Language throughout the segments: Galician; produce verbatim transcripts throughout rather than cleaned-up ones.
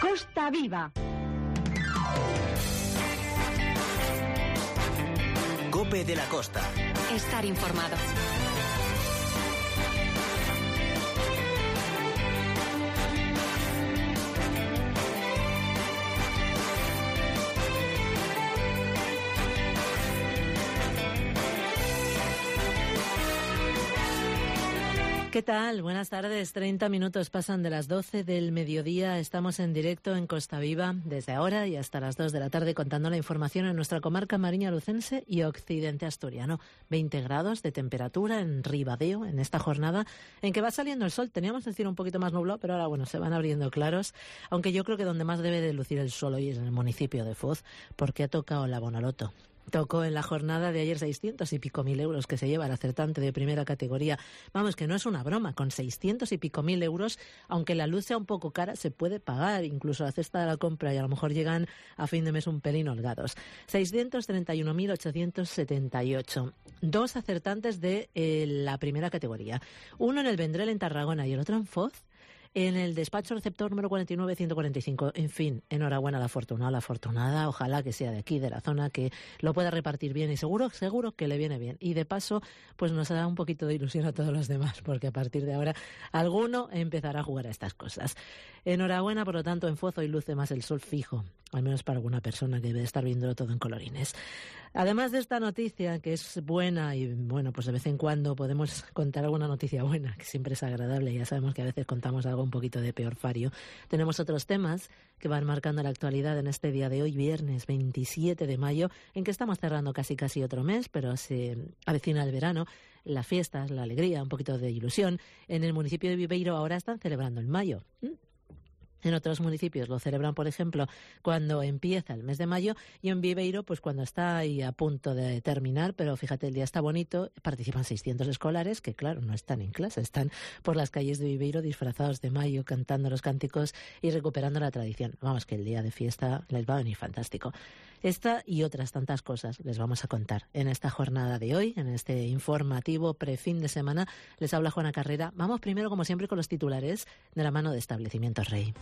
Costa Viva. COPE de la Costa. Estar informado. ¿Qué tal? Buenas tardes. treinta minutos pasan de las doce del mediodía. Estamos en directo en Costa Viva desde ahora y hasta las dos de la tarde contando la información en nuestra comarca mariña lucense y occidente asturiano. veinte grados de temperatura en Ribadeo en esta jornada en que va saliendo el sol. Teníamos que decir un poquito más nublado, pero ahora bueno, se van abriendo claros. Aunque yo creo que donde más debe de lucir el sol hoy es en el municipio de Foz, porque ha tocado la Bonoloto. Tocó en la jornada de ayer seiscientos y pico mil euros que se lleva el acertante de primera categoría. Vamos, que no es una broma, con seiscientos y pico mil euros, aunque la luz sea un poco cara, se puede pagar incluso la cesta de la compra y a lo mejor llegan a fin de mes un pelín holgados. seiscientos treinta y uno mil ochocientos setenta y ocho. Dos acertantes de eh, la primera categoría. Uno en el Vendrell en Tarragona y el otro en Foz. En el despacho receptor número cuarenta y nueve ciento cuarenta y cinco. En fin, enhorabuena a la afortunada, la afortunada. Ojalá que sea de aquí, de la zona, que lo pueda repartir bien y seguro, seguro que le viene bien. Y de paso, pues nos da un poquito de ilusión a todos los demás, porque a partir de ahora alguno empezará a jugar a estas cosas. Enhorabuena, por lo tanto, en Foz hoy luce más el sol fijo, al menos para alguna persona que debe estar viéndolo todo en colorines. Además de esta noticia, que es buena y, bueno, pues de vez en cuando podemos contar alguna noticia buena, que siempre es agradable. Ya sabemos que a veces contamos algo un poquito de peor fario. Tenemos otros temas que van marcando la actualidad en este día de hoy, viernes veintisiete de mayo, en que estamos cerrando casi casi otro mes, pero se avecina el verano, las fiestas, la alegría, un poquito de ilusión. En el municipio de Viveiro ahora están celebrando el mayo. ¿Mm? En otros municipios lo celebran, por ejemplo, cuando empieza el mes de mayo, y en Viveiro, pues cuando está ahí a punto de terminar, pero fíjate, el día está bonito, participan seiscientos escolares, que claro, no están en clase, están por las calles de Viveiro disfrazados de mayo, cantando los cánticos y recuperando la tradición. Vamos, que el día de fiesta les va a venir fantástico. Esta y otras tantas cosas les vamos a contar en esta jornada de hoy, en este informativo prefin de semana. Les habla Juana Carrera. Vamos primero, como siempre, con los titulares de la mano de Establecimientos Rey.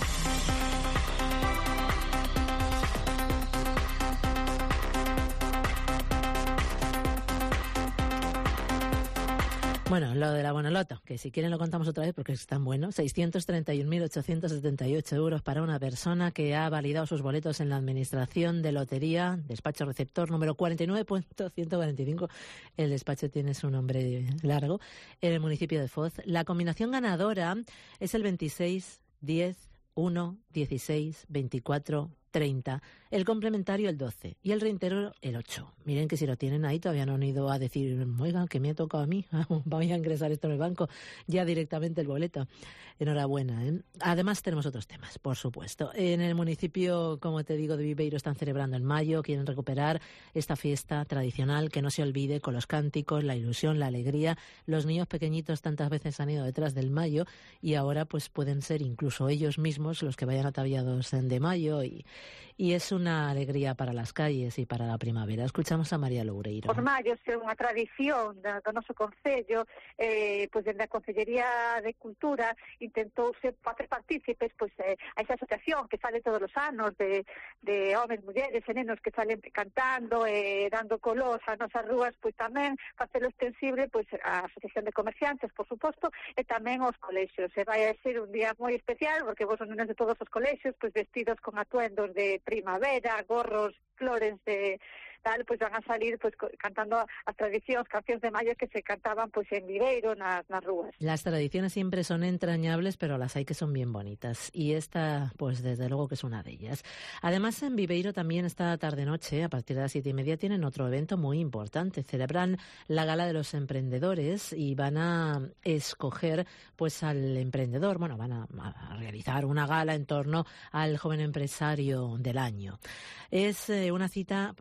Bueno, lo de la Bonoloto, que si quieren lo contamos otra vez porque es tan bueno. seiscientos treinta y un mil ochocientos setenta y ocho euros para una persona que ha validado sus boletos en la Administración de Lotería, despacho receptor número cuarenta y nueve punto ciento cuarenta y cinco. El despacho tiene su nombre largo, en el municipio de Foz. La combinación ganadora es el veintiséis, diez, uno, dieciséis, veinticuatro, treinta, el complementario el doce y el reintegro el ocho. Miren que si lo tienen ahí todavía no han ido a decir, oiga, que me ha tocado a mí, voy a ingresar esto en el banco, ya directamente el boleto. Enhorabuena, ¿eh? Además tenemos otros temas, por supuesto. En el municipio, como te digo, de Viveiro están celebrando en mayo, quieren recuperar esta fiesta tradicional que no se olvide, con los cánticos, la ilusión, la alegría. Los niños pequeñitos tantas veces han ido detrás del mayo y ahora pues pueden ser incluso ellos mismos los que vayan ataviados de mayo y Y es una alegría para las calles e para a primavera. Escuchamos a María Loureiro. Os mayos é unha tradición do, do noso concello, eh, pois dende a Consellería de Cultura intentouse facer partícipes pois, eh, a esa asociación que sale todos os anos de, de homes, mulleres e nenos que salen cantando e eh, dando color ás nosas rúas, pois tamén facelo extensible pois a Asociación de Comerciantes, por suposto, e tamén aos colexios. E vai a ser un día moi especial porque vos son nenos de todos os colexios pois vestidos con atuendos de primavera, gorros, flores de tal, pues van a salir pues cantando as tradicións, cancións de mayo que se cantaban pues en Viveiro, nas, nas rúas. Las tradiciones siempre son entrañables, pero las hay que son bien bonitas. Y esta, pues desde luego que es una de ellas. Además, en Viveiro también esta tarde-noche, a partir de las siete y media, tienen otro evento muy importante. Celebran la Gala de los Emprendedores y van a escoger pues al emprendedor, bueno, van a, a realizar una gala en torno al joven empresario del año. Es eh, una cita en la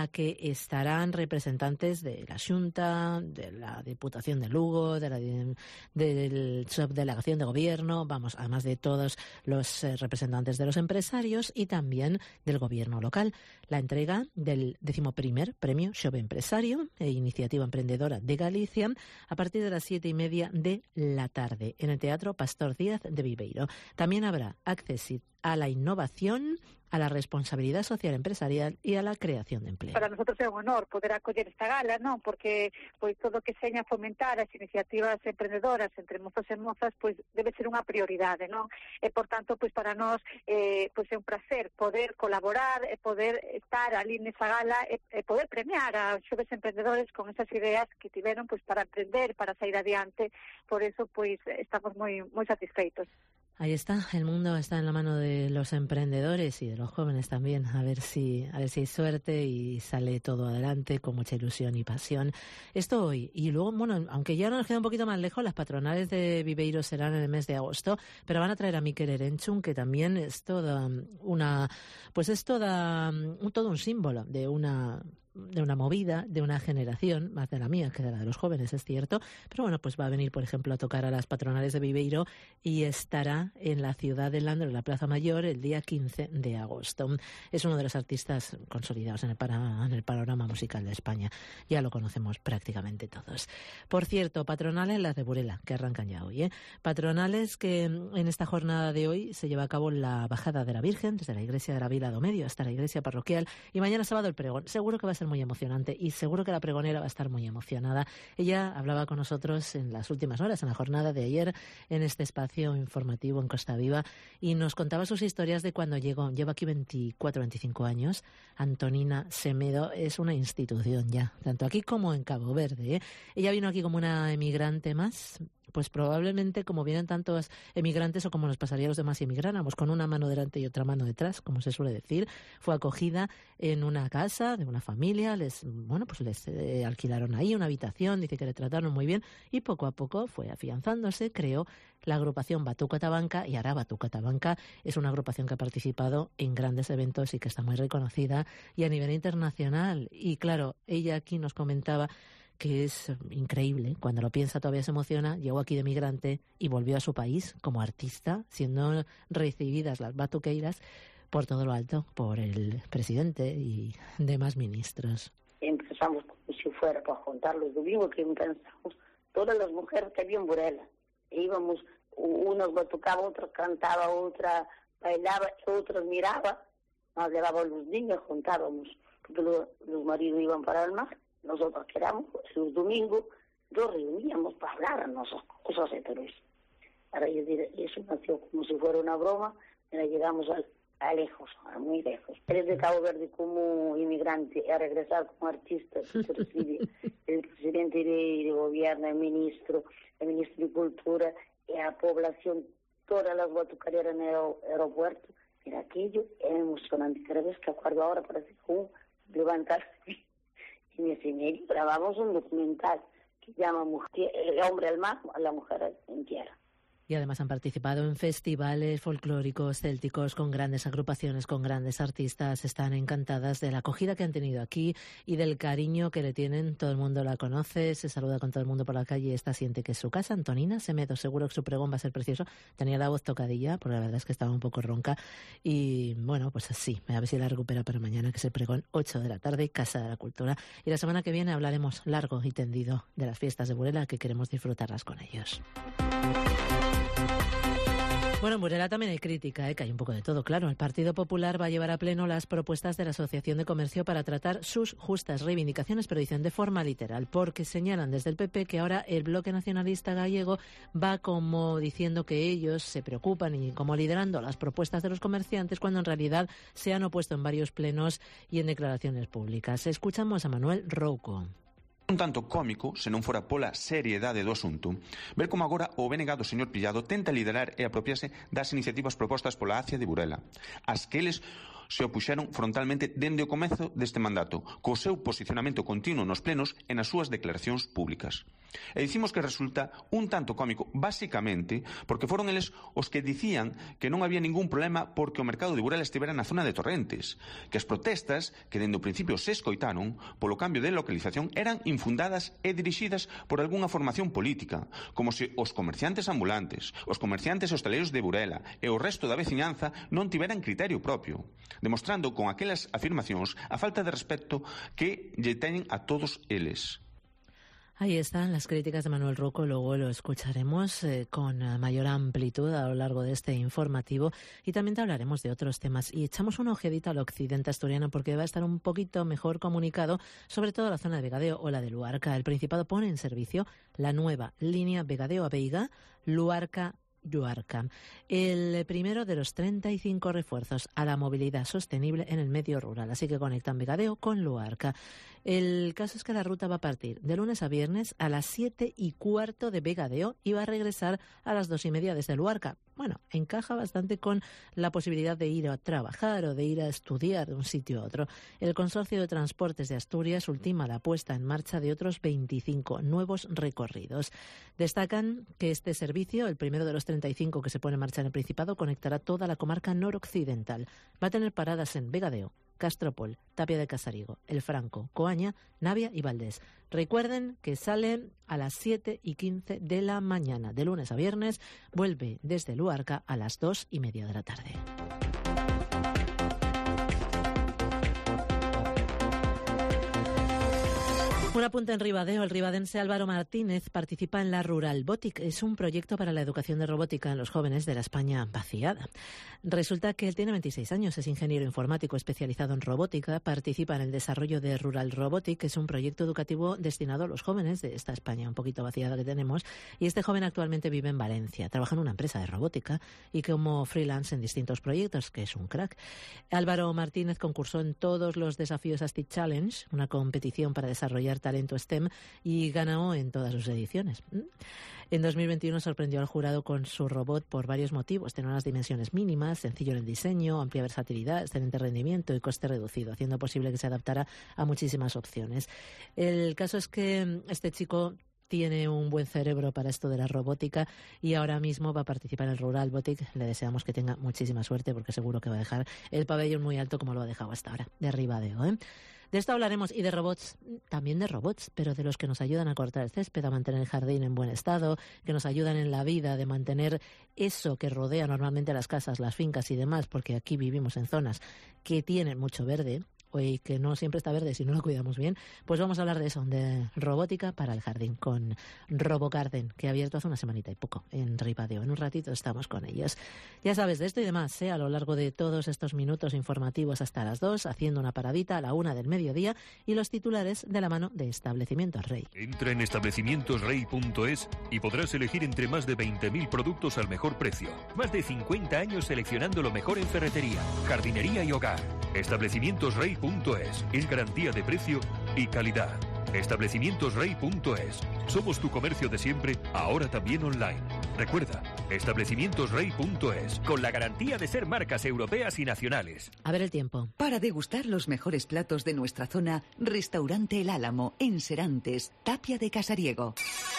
que estarán representantes de la Xunta, de la Diputación de Lugo, de la de, de la subdelegación de gobierno, vamos, además de todos los eh, representantes de los empresarios y también del gobierno local. La entrega del decimoprimer Premio Xove Empresario e Iniciativa Emprendedora de Galicia a partir de las siete y media de la tarde en el Teatro Pastor Díaz de Viveiro. También habrá acceso a la innovación, a la responsabilidad social empresarial e a la creación de empleo. Para nosotros é un honor poder acoller esta gala, non? Porque pois todo o que seña fomentar as iniciativas emprendedoras entre mozos e mozas pois debe ser unha prioridade, non? E por tanto, pois para nós eh, pois é un placer poder colaborar e poder estar ali nesa gala e, e poder premiar a xoves emprendedores con esas ideas que tiveron pois para aprender, para sair adiante. Por eso pois estamos moi moi satisfeitos. Ahí está, el mundo está en la mano de los emprendedores y de los jóvenes también, a ver si a ver si hay suerte y sale todo adelante con mucha ilusión y pasión. Esto hoy, y luego, bueno, aunque ya nos queda un poquito más lejos, las patronales de Viveiro serán en el mes de agosto, pero van a traer a Mikel Erenchun, que también es toda una, pues es toda un, todo un símbolo de una de una movida, de una generación, más de la mía que de la de los jóvenes, es cierto, pero bueno, pues va a venir, por ejemplo, a tocar a las patronales de Viveiro y estará en la ciudad de Landro, en la Plaza Mayor, el día quince de agosto. Es uno de los artistas consolidados en el, para, en el panorama musical de España. Ya lo conocemos prácticamente todos. Por cierto, patronales las de Burela, que arrancan ya hoy, ¿eh? Patronales que en esta jornada de hoy se lleva a cabo la bajada de la Virgen, desde la iglesia de la Vila do Medio hasta la iglesia parroquial, y mañana sábado el pregón. Seguro que va a ser muy emocionante y seguro que la pregonera va a estar muy emocionada. Ella hablaba con nosotros en las últimas horas, en la jornada de ayer, en este espacio informativo en Costa Viva, y nos contaba sus historias de cuando llegó. Lleva aquí veinticuatro, veinticinco años. Antonina Semedo es una institución ya, tanto aquí como en Cabo Verde, ¿eh? Ella vino aquí como una emigrante más. Pues probablemente como vienen tantos emigrantes o como nos pasaría a los demás si emigráramos, con una mano delante y otra mano detrás, como se suele decir. Fue acogida en una casa de una familia, les bueno pues les eh, alquilaron ahí una habitación, dice que le trataron muy bien y poco a poco fue afianzándose, creó la agrupación Batuca Tabanca y ahora Batuca Tabanca es una agrupación que ha participado en grandes eventos y que está muy reconocida y a nivel internacional. Y claro, ella aquí nos comentaba que es increíble, cuando lo piensa todavía se emociona. Llegó aquí de migrante y volvió a su país como artista, siendo recibidas las batuqueiras por todo lo alto, por el presidente y demás ministros. Empezamos como si fuera para juntar los domingos, que pensamos todas las mujeres que había en Burela. E íbamos, unos batucaban, otros cantaban, otra bailaba, otros miraba, nos llevaban los niños, juntábamos, porque los, los maridos iban para el mar. Nosotros quedamos los domingos, nos reuníamos para hablar a nosotros, cosas heteros. Ahora yo diré, eso nació como si fuera una broma, pero llegamos a, a lejos, a muy lejos. Eres de Cabo Verde como inmigrante, a regresar como artista, se recibe el presidente de, de gobierno, el ministro, el ministro de Cultura, y a población, todas las batucaderas en el aeropuerto. Mira, aquello es emocionante. Cada vez que acuerdo ahora parece como levantarse. En ese medio grabamos un documental que llama Mujer, El hombre al mar, la mujer en tierra. Y además han participado en festivales folclóricos célticos con grandes agrupaciones, con grandes artistas. Están encantadas de la acogida que han tenido aquí y del cariño que le tienen. Todo el mundo la conoce, se saluda con todo el mundo por la calle y esta siente que es su casa. Antonina Semedo, seguro que su pregón va a ser precioso. Tenía la voz tocadilla, porque la verdad es que estaba un poco ronca. Y bueno, pues así, a ver si la recupera para mañana, que es el pregón ocho de la tarde, Casa de la Cultura. Y la semana que viene hablaremos largo y tendido de las fiestas de Burela, que queremos disfrutarlas con ellos. Bueno, en Burela también hay crítica, ¿eh? Que hay un poco de todo, claro. El Partido Popular va a llevar a pleno las propuestas de la Asociación de Comercio para tratar sus justas reivindicaciones, pero dicen de forma literal, porque señalan desde el P P que ahora el bloque nacionalista gallego va como diciendo que ellos se preocupan y como liderando las propuestas de los comerciantes, cuando en realidad se han opuesto en varios plenos y en declaraciones públicas. Escuchamos a Manuel Rouco. Un tanto cómico, se non fora pola seriedade do asunto, ver como agora o benegado señor Pillado tenta liderar e apropiarse das iniciativas propostas pola A C I A de Burela, as que eles se opuxeron frontalmente dende o comezo deste mandato, co seu posicionamento continuo nos plenos e nas súas declaracións públicas. E dicimos que resulta un tanto cómico, basicamente, porque foron eles os que dicían que non había ningún problema porque o mercado de Burela estivera na zona de Torrentes, que as protestas, que dende o principio se escoitaron, polo cambio de localización, eran infundadas e dirixidas por algunha formación política, como se os comerciantes ambulantes, os comerciantes hostaleiros de Burela e o resto da veciñanza non tiveran criterio propio, demostrando con aquelas afirmacións a falta de respeto que lle teñen a todos eles. Ahí están las críticas de Manuel Rocco, luego lo escucharemos eh, con mayor amplitud a lo largo de este informativo y también te hablaremos de otros temas y echamos una ojedita al occidente asturiano porque va a estar un poquito mejor comunicado, sobre todo la zona de Vegadeo o la de Luarca. El Principado pone en servicio la nueva línea Vegadeo a Veiga, Luarca Lluarca, el primero de los treinta y cinco refuerzos a la movilidad sostenible en el medio rural, así que conectan Vegadeo con Luarca. El caso es que la ruta va a partir de lunes a viernes a las siete y cuarto de Vegadeo y va a regresar a las dos y media desde Luarca. Bueno, encaja bastante con la posibilidad de ir a trabajar o de ir a estudiar de un sitio a otro. El Consorcio de Transportes de Asturias ultima la puesta en marcha de otros veinticinco nuevos recorridos. Destacan que este servicio, el primero de los treinta y cinco que se pone en marcha en el Principado, conectará toda la comarca noroccidental. Va a tener paradas en Vegadeo, Castropol, Tapia de Casariego, El Franco, Coaña, Navia y Valdés. Recuerden que salen a las siete y quince de la mañana, de lunes a viernes, vuelve desde Luarca a las dos y media de la tarde. Un apunte en Ribadeo. El ribadense Álvaro Martínez participa en la Rural Botic. Es un proyecto para la educación de robótica en los jóvenes de la España vaciada. Resulta que él tiene veintiséis años, es ingeniero informático especializado en robótica, participa en el desarrollo de Rural Robotic, que es un proyecto educativo destinado a los jóvenes de esta España un poquito vaciada que tenemos, y este joven actualmente vive en Valencia, trabaja en una empresa de robótica y como freelance en distintos proyectos, que es un crack. Álvaro Martínez concursó en todos los desafíos ASTIC Challenge, una competición para desarrollar talento STEM, y ganó en todas sus ediciones. En dos mil veintiuno sorprendió al jurado con su robot por varios motivos. Tiene unas dimensiones mínimas, sencillo en el diseño, amplia versatilidad, excelente rendimiento y coste reducido, haciendo posible que se adaptara a muchísimas opciones. El caso es que este chico tiene un buen cerebro para esto de la robótica y ahora mismo va a participar en el Rural Botic. Le deseamos que tenga muchísima suerte porque seguro que va a dejar el pabellón muy alto como lo ha dejado hasta ahora, de Ribadeo, ¿eh? De esto hablaremos y de robots, también de robots, pero de los que nos ayudan a cortar el césped, a mantener el jardín en buen estado, que nos ayudan en la vida, de mantener eso que rodea normalmente las casas, las fincas y demás, porque aquí vivimos en zonas que tienen mucho verde, y que no siempre está verde si no lo cuidamos bien. Pues vamos a hablar de eso, de robótica para el jardín, con RoboGarden, que ha abierto hace una semanita y poco en Ribadeo. En un ratito estamos con ellos. Ya sabes, de esto y demás, ¿eh? A lo largo de todos estos minutos informativos hasta las dos, haciendo una paradita a la una del mediodía y los titulares de la mano de Establecimientos Rey. Entra en establecimientos rey punto es y podrás elegir entre más de veinte mil productos al mejor precio. Más de cincuenta años seleccionando lo mejor en ferretería, jardinería y hogar. Establecimientos Rey punto es es garantía de precio y calidad. Establecimientos Rey punto es. Somos tu comercio de siempre, ahora también online. Recuerda, Establecimientos Rey punto es, con la garantía de ser marcas europeas y nacionales. A ver el tiempo. Para degustar los mejores platos de nuestra zona, Restaurante El Álamo, en Serantes, Tapia de Casariego.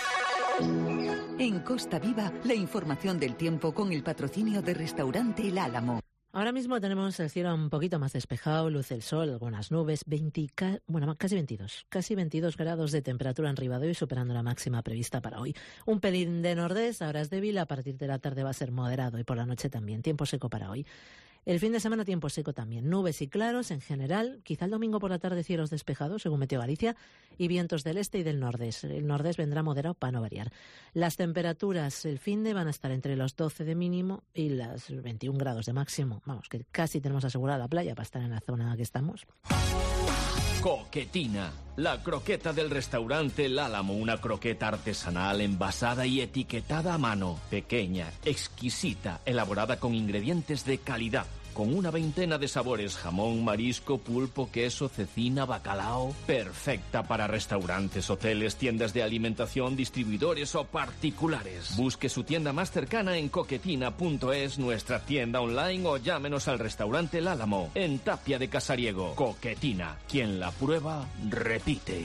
En Costa Viva, la información del tiempo con el patrocinio de Restaurante El Álamo. Ahora mismo tenemos el cielo un poquito más despejado, luce el sol, algunas nubes, veinte, bueno, casi veintidós, casi veintidós grados de temperatura en Ribadeo y superando la máxima prevista para hoy. Un pelín de nordés, ahora es débil, a partir de la tarde va a ser moderado y por la noche también. Tiempo seco para hoy. El fin de semana tiempo seco también, nubes y claros en general, quizá el domingo por la tarde cielos despejados, según Meteo Galicia, y vientos del este y del nordés. El nordés vendrá moderado para no variar. Las temperaturas el fin de van a estar entre los doce de mínimo y los veintiún grados de máximo. Vamos, que casi tenemos asegurada la playa para estar en la zona que estamos. Coquetina, la croqueta del restaurante El Álamo, una croqueta artesanal envasada y etiquetada a mano, pequeña, exquisita, elaborada con ingredientes de calidad. con una veintena de sabores: jamón, marisco, pulpo, queso, cecina, bacalao. Perfecta para restaurantes, hoteles, tiendas de alimentación, distribuidores o particulares. Busque su tienda más cercana en coquetina punto es, nuestra tienda online, o llámenos al restaurante El Álamo, en Tapia de Casariego. Coquetina, quien la prueba, repite.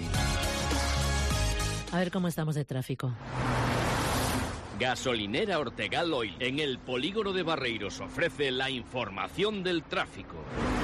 A ver cómo estamos de tráfico. Gasolinera Ortegal Oil, en el polígono de Barreiros, ofrece la información del tráfico.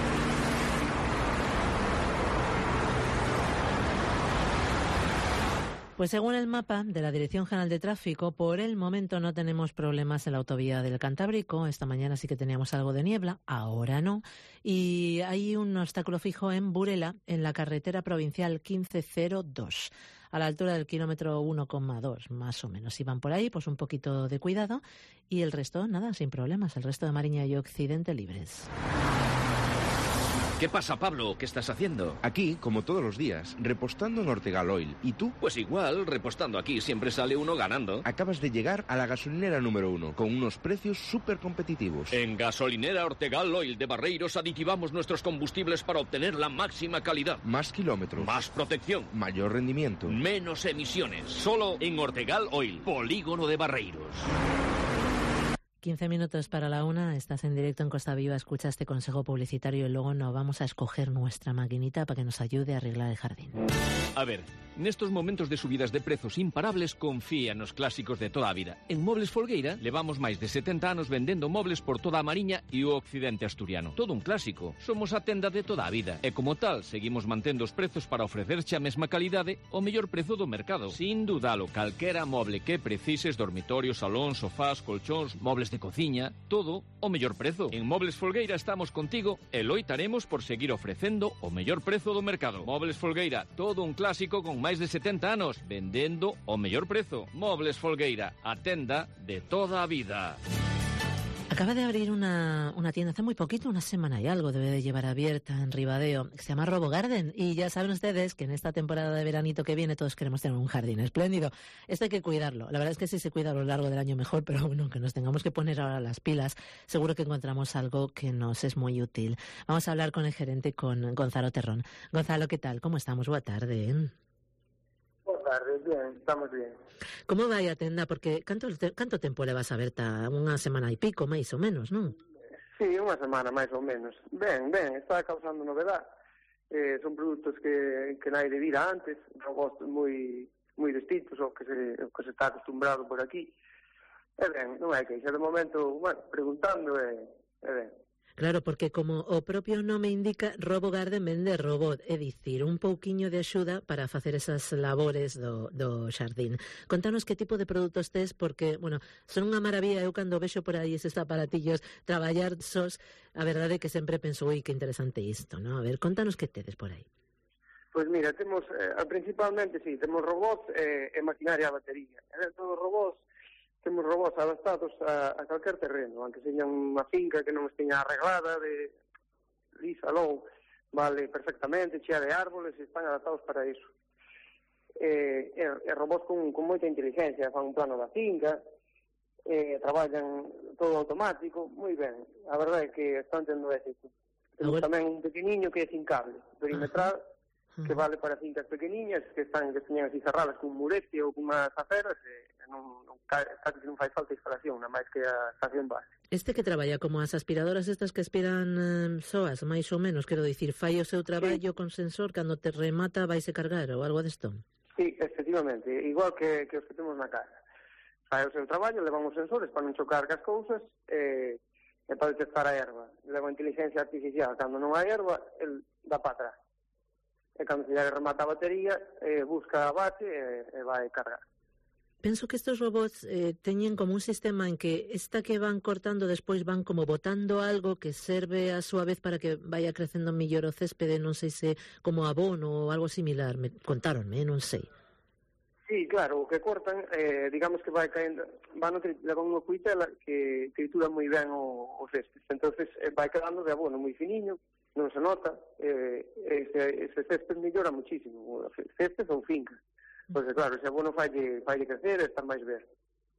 Pues según el mapa de la Dirección General de Tráfico, por el momento no tenemos problemas en la autovía del Cantábrico. Esta mañana sí que teníamos algo de niebla, ahora no. Y hay un obstáculo fijo en Burela, en la carretera provincial quince cero dos, a la altura del kilómetro uno coma dos, más o menos. Si van por ahí, pues un poquito de cuidado. Y el resto, nada, sin problemas. El resto de Mariña y Occidente libres. ¿Qué pasa, Pablo? ¿Qué estás haciendo? Aquí, como todos los días, repostando en Ortegal Oil. ¿Y tú? Pues igual, repostando aquí siempre sale uno ganando. Acabas de llegar a la gasolinera número uno, con unos precios súper competitivos. En Gasolinera Ortegal Oil de Barreiros aditivamos nuestros combustibles para obtener la máxima calidad. Más kilómetros. Más protección. Mayor rendimiento. Menos emisiones. Solo en Ortegal Oil, polígono de Barreiros. quince minutos para la una, estás en directo en Costa Viva, escucha este consejo publicitario y luego nos vamos a escoger nuestra maquinita para que nos ayude a arreglar el jardín. A ver, nestos momentos de subidas de prezos imparables, confía nos clásicos de toda a vida. En Mobles Folgueira levamos máis de setenta anos vendendo mobles por toda a Mariña e o occidente asturiano. Todo un clásico. Somos a tenda de toda a vida e como tal seguimos mantendo os prezos para ofrecerche a mesma calidade o mellor prezo do mercado. Sin dudalo, calquera moble que precises, dormitorios, salón, sofás, colchóns, mobles de cociña, todo o mellor prezo. En Mobles Folgueira estamos contigo e loitaremos por seguir ofrecendo o mellor prezo do mercado. Mobles Folgueira, todo un clásico con máis de setenta anos, vendendo o mellor prezo. Mobles Folgueira, a tenda de toda a vida. Acaba de abrir una, una tienda hace muy poquito, una semana y algo debe de llevar abierta en Ribadeo, que se llama Robo Garden, y ya saben ustedes que en esta temporada de veranito que viene todos queremos tener un jardín espléndido. Esto hay que cuidarlo. La verdad es que si se cuida a lo largo del año mejor, pero bueno, que nos tengamos que poner ahora las pilas, seguro que encontramos algo que nos es muy útil. Vamos a hablar con el gerente, con Gonzalo Terrón. Gonzalo, ¿qué tal? ¿Cómo estamos? Buena tarde. Boa tarde, bien, estamos bien. Como vai a tenda? Porque canto, canto tempo levas aberta? Unha semana e pico, máis ou menos, non? Sí, unha semana máis ou menos. Ben, ben, está causando novedad. Eh, son produtos que, que nai de vida antes, robos moi moi distintos ao que se, ao que se está acostumbrado por aquí. E ben, non hai que xa de momento, bueno, preguntando e, e ben. Claro, porque como o propio nome indica, Robo Garden vende robot, é dicir, un pouquiño de axuda para facer esas labores do, do xardín. Contanos que tipo de produtos tes, porque, bueno, son unha maravilla, eu cando vexo por aí eses aparatillos traballar sos, a verdade é que sempre penso, ui, que interesante isto, ¿no? A ver, contanos que tedes por aí. Pois mira, temos, eh, principalmente, sí, temos robots e, e maquinaria a batería. E dentro dos robots, temos robots adaptados a, a calquer terreno, aunque señan unha finca que non esteña arreglada, de lisa, long, vale perfectamente, chea de árboles, e están adaptados para iso. E, e, e robots con, con moita inteligencia, fan un plano da finca, e traballan todo automático, moi ben. A verdade é que están tendo éxito. Temos bueno. tamén un pequeniño que é sin cable, perimetral, uh-huh. que vale para fincas pequeniñas, que están que teñan así cerradas con murete ou con unhas aceras, e non, non, casi non fai falta instalación, nada máis que a estación base. Este que traballa como as aspiradoras estas que aspiran eh, soas, máis ou menos, quero dicir, fai o seu traballo sí. con sensor, cando te remata vaise cargar ou algo desto? Sí, efectivamente, igual que, que os que temos na casa. Fai o seu traballo, levan os sensores para non chocar cas cousas, e, e para detectar a erva. Leva a inteligencia artificial, cando non hai erva, el dá para atrás. E cando se lle remata a batería, eh, busca a base e, e vai cargar. Penso que estos robots eh, teñen como un sistema en que esta que van cortando despois van como botando algo que serve a súa vez para que vaya crecendo mellor o céspede, non sei se como abono ou algo similar, me contáronme, non sei. Sí, claro, o que cortan, eh, digamos que vai caendo, van levan unha cuitela que tritura moi ben o, o césped, entonces eh, vai quedando de abono moi finiño, non se nota, eh, ese, ese césped mellora muchísimo, césped ou finca. Pois claro, ese abono falle, falle crecer e estar máis verde.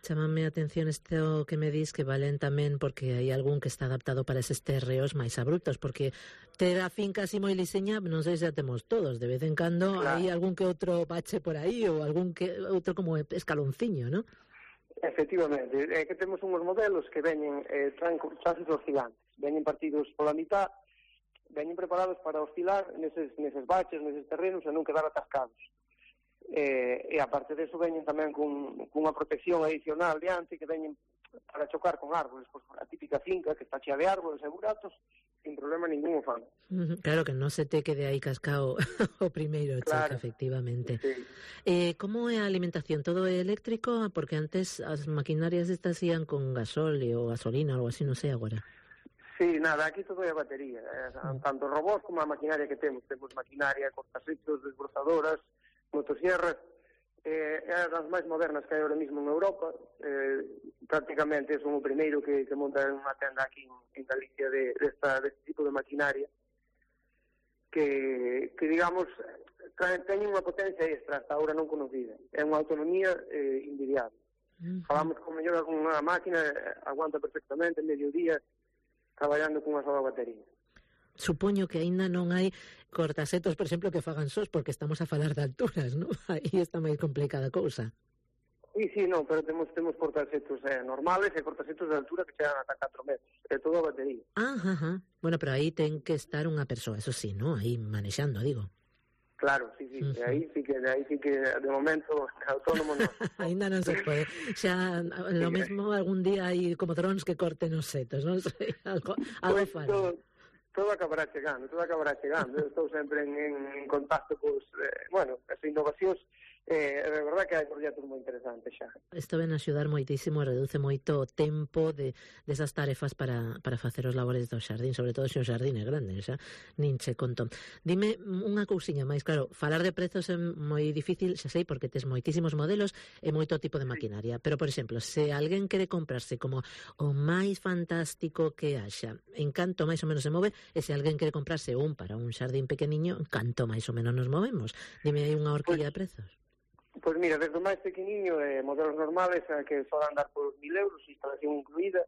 Chámame a atención isto que me dis que valen tamén porque hai algún que está adaptado para eses terreos máis abruptos, porque ter a finca así moi liseña, non sei se a temos todos, de vez en cando Claro. hai algún que outro bache por aí ou algún que outro como escalonciño, non? Efectivamente, é que temos uns modelos que veñen eh, traen chasis oscilantes, veñen partidos pola mitad, veñen preparados para oscilar neses, neses baches, neses terrenos e non quedar atascados. Eh, e aparte deso veñen tamén cun, cunha protección adicional diante que veñen para chocar con árboles, pois a típica finca que está chea de árboles e buratos, sin problema ningún o fan. Claro, que non se te quede aí cascao o primeiro Claro. choque, efectivamente. Sí. Eh, como é a alimentación? Todo é eléctrico? Porque antes as maquinarias estas ían con gasóleo ou gasolina ou algo así, non sei agora. Sí, nada, aquí todo é a batería, eh, tanto robots como a maquinaria que temos. Temos maquinaria, cortaciclos, desbrozadoras, motosierras, eh, é das máis modernas que hai ahora mismo en Europa. Eh, prácticamente son o primeiro que, que monta unha tenda aquí en, en Galicia de, de esta, deste tipo de maquinaria que, que digamos, teñen unha potencia extra hasta ahora non conocida. É unha autonomía eh, invidiable. Uh-huh. Falamos con mellor con unha máquina, aguanta perfectamente medio día traballando cunha sola batería. Supoño que aínda non hai cortasetos, por exemplo, que fagan sós, porque estamos a falar de alturas, non? Aí está máis complicada a cousa. Sí, sí, non, pero temos temos cortasetos eh, normales e cortasetos de altura que chegan ata catro metros. É todo a batería. Ah, ajá. Bueno, pero aí ten que estar unha persoa, eso sí, ¿no? Aí manexando, digo. Claro, sí, sí, uh-huh. aí sí que aí sí que de momento autónomo non. Ainda non se pode. Xa lo mesmo algún día hai como drons que corten os setos, non sei, algo algo pues, farán. Todo, todo acabará chegando, todo acabará chegando. Eu estou sempre en, en, en contacto cos, eh, bueno, as innovacións. Eh, é verdade que hai proxectos moi interesantes xa. Isto ven a axudar moitísimo e reduce moito o tempo de desas tarefas para, para facer os labores do xardín, sobre todo se o xardín é grande, xa nin che conto. Dime unha cousiña máis, claro, falar de prezos é moi difícil, xa sei, porque tes moitísimos modelos e moito tipo de maquinaria, pero, por exemplo, se alguén quere comprarse como o máis fantástico que haxa, en canto máis ou menos se move, e se alguén quere comprarse un para un xardín pequeniño, en canto máis ou menos nos movemos? Dime aí unha horquilla pues, de prezos. Pois mira, desde o máis pequeniño, eh, modelos normales, eh, que solan dar por mil euros, instalación incluída,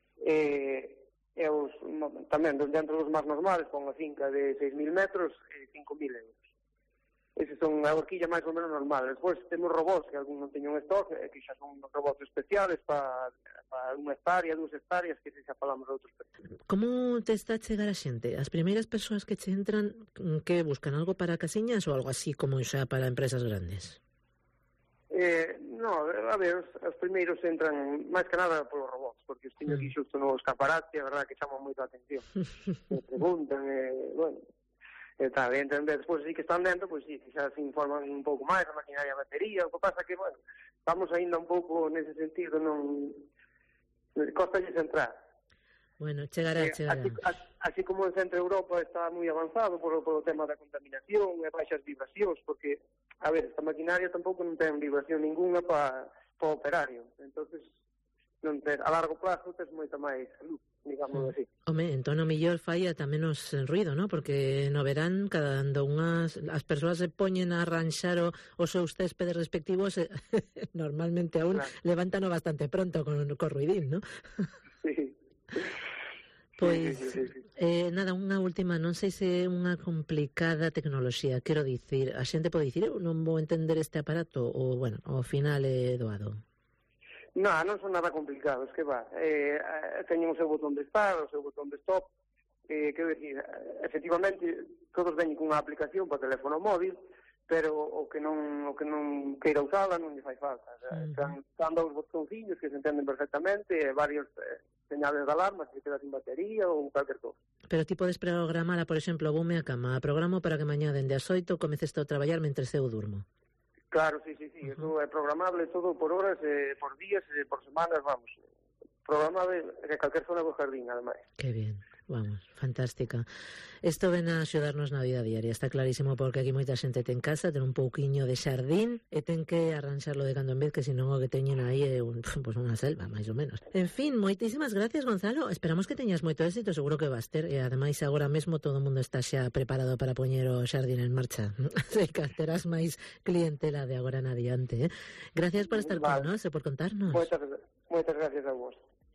eh, e os, tamén dentro dos máis normales, con unha finca de seis mil metros, eh, cinco mil euros. Eses son a horquilla máis ou menos normal. Despois temos robots, que algún non teñen stock, eh, que xa son robots especiales para pa unha hectárea, dúas hectáreas, que xa falamos de outros precios. Como te está a chegar a xente? As primeiras persoas que che entran, que buscan algo para casiñas ou algo así como xa para empresas grandes? Eh, no, a ver, os, os primeiros entran máis que nada polos robots, porque os teño aquí xusto no escaparate, a verdade que chaman moito a atención. Me preguntan, eh, bueno, e tal, e entran, despois sí que están dentro, pois sí, que xa se informan un pouco máis, a maquinaria, a batería, o que pasa que, bueno, estamos ainda un pouco nese sentido, non costa lles entrar. Bueno, chegará, eh, chegará. Así, así, así como en Centro Europa está moi avanzado por, por o tema da contaminación e baixas vibracións, porque, a ver, esta maquinaria tampouco non ten vibración ninguna para pa operario, entonces non ten, a largo plazo tes moita máis luz, digamos así. Home, entón o millor falla tamén os ruido, ¿no? Porque no verán, cando unhas as persoas se poñen a arranxar o, os seus céspedes respectivos, eh, normalmente aún claro. Levántano bastante pronto con o ruidín, ¿no? Sí. Pois, sí, sí, sí, sí. Eh, nada, unha última, non sei se é unha complicada tecnoloxía, quero dicir, a xente pode dicir, eu non vou entender este aparato, ou, bueno, ao final é doado. Non, non son nada complicados, que va, eh, teñen o seu botón de start, o seu botón de stop, eh, quero dicir, efectivamente, todos veñen cunha aplicación para teléfono móvil, pero o que non o que non queira usala non lle fai falta. Uh-huh. Están, están dous botonciños que se entenden perfectamente, e varios eh, señales de alarma se queda sin batería ou calquer cosa. Pero ti podes programala, por exemplo, voume a cama, a programo para que mañá dende as oito comeces a traballar mentre eu durmo. Claro, sí, sí, sí, uh-huh. Eso é programable todo por horas, eh, por días, eh, por semanas, vamos. Programable de calquer zona do jardín, ademais. Que bien. vamos, fantástica. Isto ven a axudarnos na vida diaria, está clarísimo, porque aquí moita xente ten casa, ten un pouquiño de xardín e ten que arranxarlo de cando en vez, que senón o que teñen aí é un, pues unha selva, máis ou menos. En fin, moitísimas gracias, Gonzalo. Esperamos que teñas moito éxito, seguro que vas ter, e ademais agora mesmo todo o mundo está xa preparado para poñer o xardín en marcha. Sei que terás máis clientela de agora en adiante, eh? Gracias por estar vale. con nos e por contarnos. Moitas, moitas gracias a vos.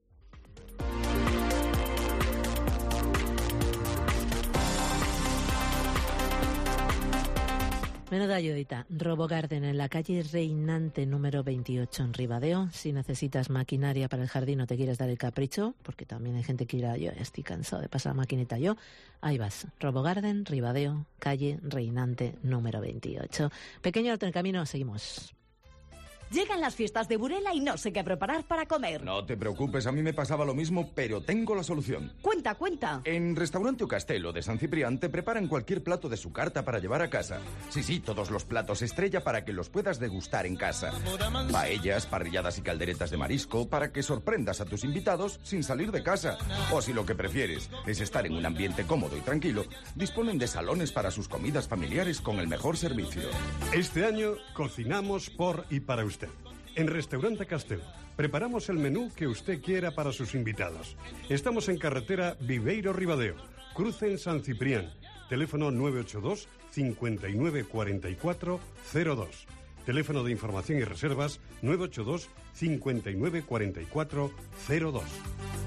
Menuda ayudita. RoboGarden en la calle Reinante número veintiocho en Ribadeo. Si necesitas maquinaria para el jardín o te quieres dar el capricho, porque también hay gente que irá, yo estoy cansado de pasar maquinita yo, ahí vas. RoboGarden, Ribadeo, calle Reinante número veintiocho. Pequeño alto en el camino, seguimos. Llegan las fiestas de Burela y no sé qué preparar para comer. No te preocupes, a mí me pasaba lo mismo, pero tengo la solución. Cuenta, cuenta. En Restaurante O Castelo de San Ciprián te preparan cualquier plato de su carta para llevar a casa. Sí, sí, todos los platos estrella para que los puedas degustar en casa. Paellas, parrilladas y calderetas de marisco para que sorprendas a tus invitados sin salir de casa. O si lo que prefieres es estar en un ambiente cómodo y tranquilo, disponen de salones para sus comidas familiares con el mejor servicio. Este año cocinamos por y para usted. En Restaurante Castelo preparamos el menú que usted quiera para sus invitados. Estamos en carretera Viveiro Ribadeo, cruce en San Ciprián. Teléfono nueve ocho dos, cinco nueve cuatro cuatro cero dos. Teléfono de información y reservas nueve ocho dos, cinco nueve cuatro cuatro cero dos.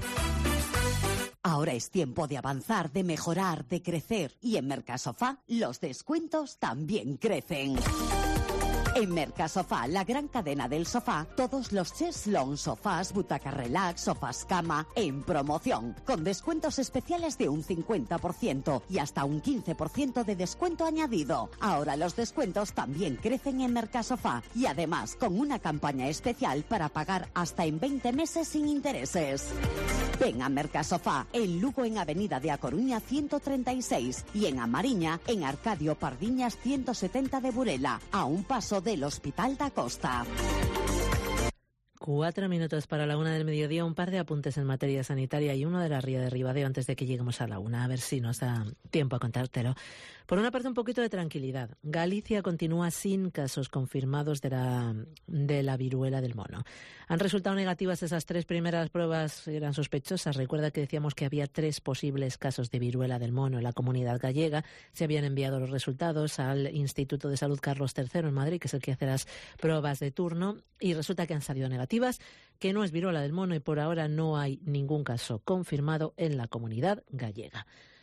Ahora es tiempo de avanzar, de mejorar, de crecer. Y en Mercasofá los descuentos también crecen. En Mercasofá, la gran cadena del sofá, todos los cheslong, sofás, butaca relax, sofás cama, en promoción, con descuentos especiales de un cincuenta por ciento y hasta un quince por ciento de descuento añadido. Ahora los descuentos también crecen en Mercasofá y además con una campaña especial para pagar hasta en veinte meses sin intereses. Ven a Mercasofá, en Lugo en Avenida de A Coruña ciento treinta y seis y en Amariña en Arcadio Pardiñas ciento setenta de Burela, a un paso del Hospital da Costa. Cuatro minutos para la una del mediodía, un par de apuntes en materia sanitaria y uno de la ría de Ribadeo antes de que lleguemos a la una, a ver si nos da tiempo a contártelo. Por una parte, un poquito de tranquilidad. Galicia continúa sin casos confirmados de la, de la viruela del mono. Han resultado negativas esas tres primeras pruebas, eran sospechosas. Recuerda que decíamos que había tres posibles casos de viruela del mono en la comunidad gallega. Se habían enviado los resultados al Instituto de Salud Carlos tercero en Madrid, que es el que hace las pruebas de turno, y resulta que han salido negativas, que no es viruela del mono y por ahora no hay ningún caso confirmado en la comunidad gallega.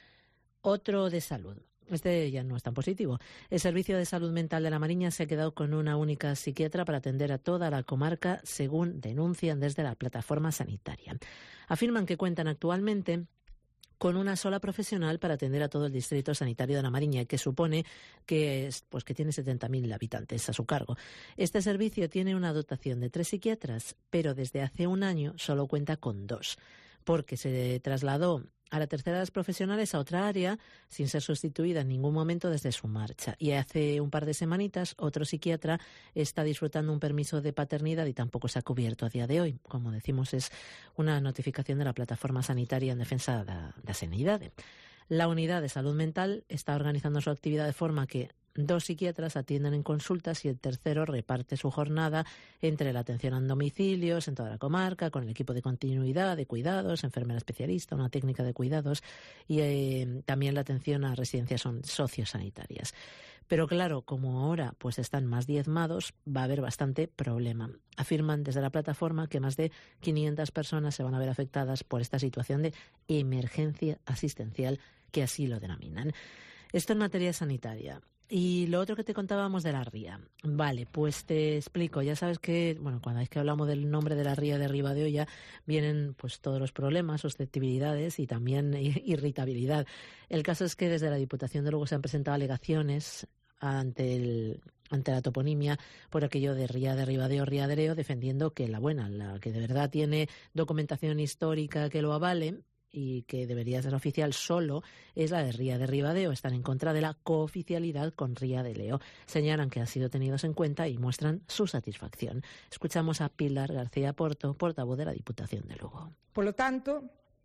Otro de salud. Este ya no es tan positivo. El Servicio de Salud Mental de la Mariña se ha quedado con una única psiquiatra para atender a toda la comarca, según denuncian desde la plataforma sanitaria. Afirman que cuentan actualmente con una sola profesional para atender a todo el distrito sanitario de la Mariña, que supone que, es, pues que tiene setenta mil habitantes a su cargo. Este servicio tiene una dotación de tres psiquiatras, pero desde hace un año solo cuenta con dos, porque se trasladó a la tercera de las profesionales a otra área sin ser sustituida en ningún momento desde su marcha. Y hace un par de semanitas otro psiquiatra está disfrutando un permiso de paternidad y tampoco se ha cubierto a día de hoy. Como decimos, es una notificación de la plataforma sanitaria en defensa de la sanidad. La unidad de salud mental está organizando su actividad de forma que dos psiquiatras atienden en consultas y el tercero reparte su jornada entre la atención a domicilios en toda la comarca, con el equipo de continuidad, de cuidados, enfermera especialista, una técnica de cuidados y eh, también la atención a residencias sociosanitarias. Pero claro, como ahora pues están más diezmados, va a haber bastante problema. Afirman desde la plataforma que más de quinientas personas se van a ver afectadas por esta situación de emergencia asistencial, que así lo denominan. Esto en materia sanitaria. Y lo otro que te contábamos de la ría. Vale, pues te explico. Ya sabes que, bueno, cuando es que hablamos del nombre de la ría de Ribadeo ya vienen pues todos los problemas, susceptibilidades y también irritabilidad. El caso es que desde la Diputación de Lugo se han presentado alegaciones ante el ante la toponimia por aquello de ría de Ribadeo, ría de Leo, defendiendo que la buena, la que de verdad tiene documentación histórica que lo avale y que debería ser oficial solo, es la de Ría de Ribadeo. Están en contra de la cooficialidad con Ría de Leo. Señalan que han sido tenidos en cuenta y muestran su satisfacción. Escuchamos a Pilar García Porto, portavoz de la Diputación de Lugo. Por lo tanto,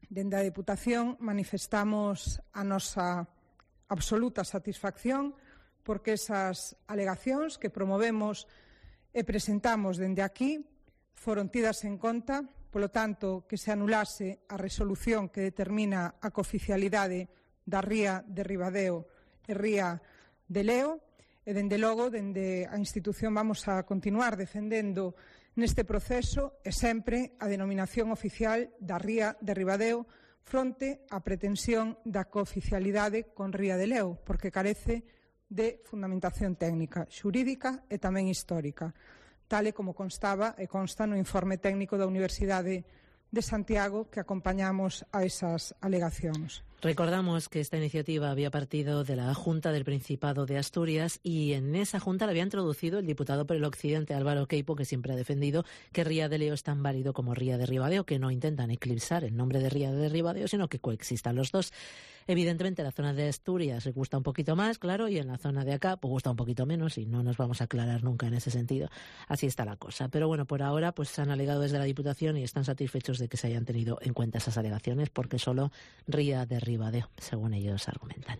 Dende a Deputación manifestamos a nosa absoluta satisfacción porque esas alegacións que promovemos e presentamos dende aquí foron tidas en conta, polo tanto, que se anulase a resolución que determina a cooficialidade da Ría de Ribadeo e Ría de Leo, e dende logo, dende a institución vamos a continuar defendendo neste proceso e sempre a denominación oficial da Ría de Ribadeo fronte á pretensión da cooficialidade con Ría de Leo, porque carece de fundamentación técnica, xurídica e tamén histórica, tal e como constaba e consta no informe técnico da Universidade de Santiago que acompañamos a esas alegacións. Recordamos que esta iniciativa había partido de la Junta del Principado de Asturias y en esa Junta la había introducido el diputado por el Occidente Álvaro Queipo, que siempre ha defendido que Ría de Leo es tan válido como Ría de Ribadeo, que no intentan eclipsar el nombre de Ría de Ribadeo, sino que coexistan los dos. Evidentemente, la zona de Asturias le gusta un poquito más, claro, y en la zona de acá pues gusta un poquito menos y no nos vamos a aclarar nunca en ese sentido. Así está la cosa. Pero bueno, por ahora pues se han alegado desde la Diputación y están satisfechos de que se hayan tenido en cuenta esas alegaciones porque solo Ría de Ribadeo, según ellos argumentan.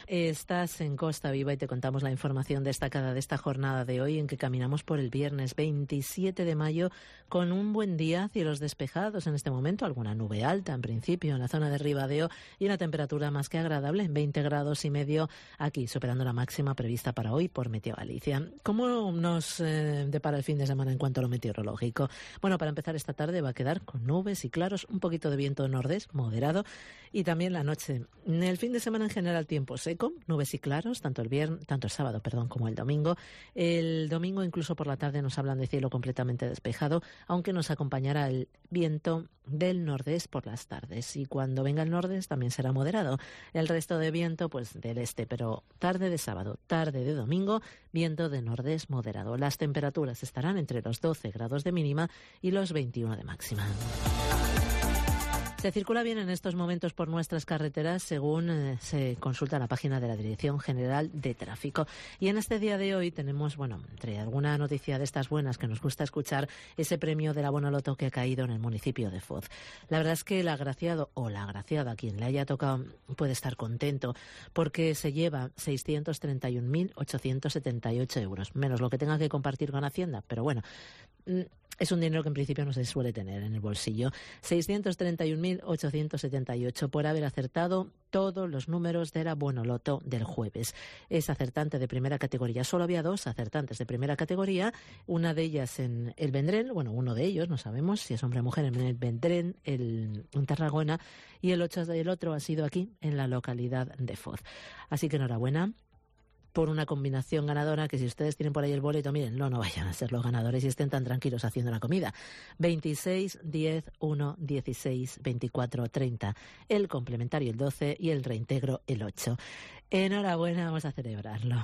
Estás en Costa Viva y te contamos la información destacada de esta jornada de hoy en que caminamos por el viernes veintisiete de mayo con un buen día, cielos despejados en este momento, alguna nube alta en principio en la zona de Ribadeo y una temperatura más que agradable, veinte grados y medio aquí, superando la máxima prevista para hoy por Meteo Galicia. ¿Cómo nos eh, depara el fin de semana en cuanto a lo meteorológico? Bueno, para empezar esta tarde va a quedar con nubes y claros, un poquito de viento nordés moderado y también la noche. En el fin de semana en general tiempo seco, nubes y claros, tanto el viernes, tanto el sábado, perdón, como el domingo. El domingo incluso por la tarde nos hablan de cielo completamente despejado, aunque nos acompañará el viento del nordés por las tardes y cuando venga el nordés también será moderado. El resto de viento pues del este, pero tarde de sábado, tarde de domingo, viento de nordés moderado. Las temperaturas estarán entre los doce grados de mínima y los veintiuno de máxima. Se circula bien en estos momentos por nuestras carreteras según eh, se consulta la página de la Dirección General de Tráfico. Y en este día de hoy tenemos, bueno, entre alguna noticia de estas buenas que nos gusta escuchar, ese premio de la Bonoloto que ha caído en el municipio de Foz. La verdad es que el agraciado o la agraciada, quien le haya tocado, puede estar contento porque se lleva seiscientos treinta y un mil ochocientos setenta y ocho euros, menos lo que tenga que compartir con Hacienda, pero bueno, es un dinero que en principio no se suele tener en el bolsillo. seiscientos treinta y un mil ochocientos setenta y ocho por haber acertado todos los números de la Bonoloto del jueves. Es acertante de primera categoría. Solo había dos acertantes de primera categoría, una de ellas en el Vendrell, bueno, uno de ellos, no sabemos si es hombre o mujer, en el Vendrell, el, en Tarragona, y el, ocho, el otro ha sido aquí, en la localidad de Foz. Así que enhorabuena por una combinación ganadora que si ustedes tienen por ahí el boleto, miren, no, no vayan a ser los ganadores y estén tan tranquilos haciendo la comida. veintiséis, diez, uno, dieciséis, veinticuatro, treinta. El complementario el doce y el reintegro el ocho. Enhorabuena, vamos a celebrarlo.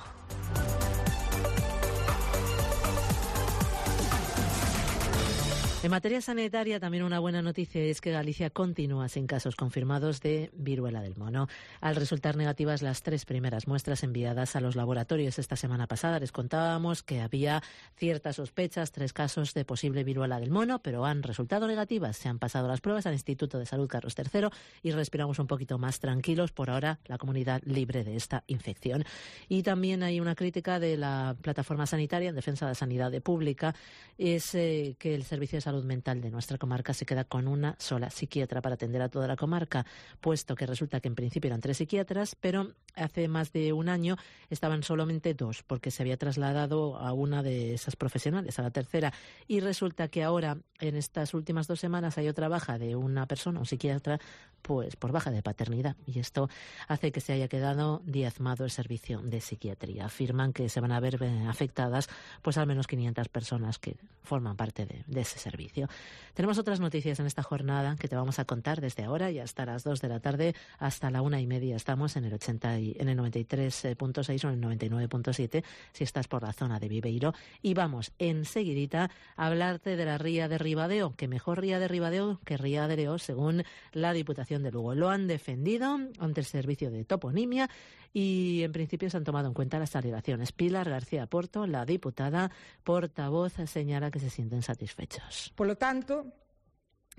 En materia sanitaria, también una buena noticia es que Galicia continúa sin casos confirmados de viruela del mono. Al resultar negativas las tres primeras muestras enviadas a los laboratorios esta semana pasada, les contábamos que había ciertas sospechas, tres casos de posible viruela del mono, pero han resultado negativas. Se han pasado las pruebas al Instituto de Salud Carlos tercero y respiramos un poquito más tranquilos. Por ahora, la comunidad libre de esta infección. Y también hay una crítica de la plataforma sanitaria en defensa de la sanidad pública, es eh, que el servicio de salud Salud mental de nuestra comarca se queda con una sola psiquiatra para atender a toda la comarca, puesto que resulta que en principio eran tres psiquiatras, pero hace más de un año estaban solamente dos, porque se había trasladado a una de esas profesionales, a la tercera, y resulta que ahora, en estas últimas dos semanas, hay otra baja de una persona, un psiquiatra, pues por baja de paternidad, y esto hace que se haya quedado diezmado el servicio de psiquiatría. Afirman que se van a ver afectadas pues al menos quinientas personas que forman parte de, de ese servicio. Tenemos otras noticias en esta jornada que te vamos a contar desde ahora y hasta las dos de la tarde, hasta la una y media. Estamos en el ochenta y, en el noventa y tres punto seis o en el noventa y nueve punto siete si estás por la zona de Viveiro. Y vamos enseguidita a hablarte de la Ría de Ribadeo, que mejor Ría de Ribadeo que Ría de Leo, según la Diputación de Lugo. Lo han defendido ante el servicio de toponimia y en principio se han tomado en cuenta las alegaciones. Pilar García Porto, la diputada portavoz, señala que se sienten satisfechos. Por lo tanto,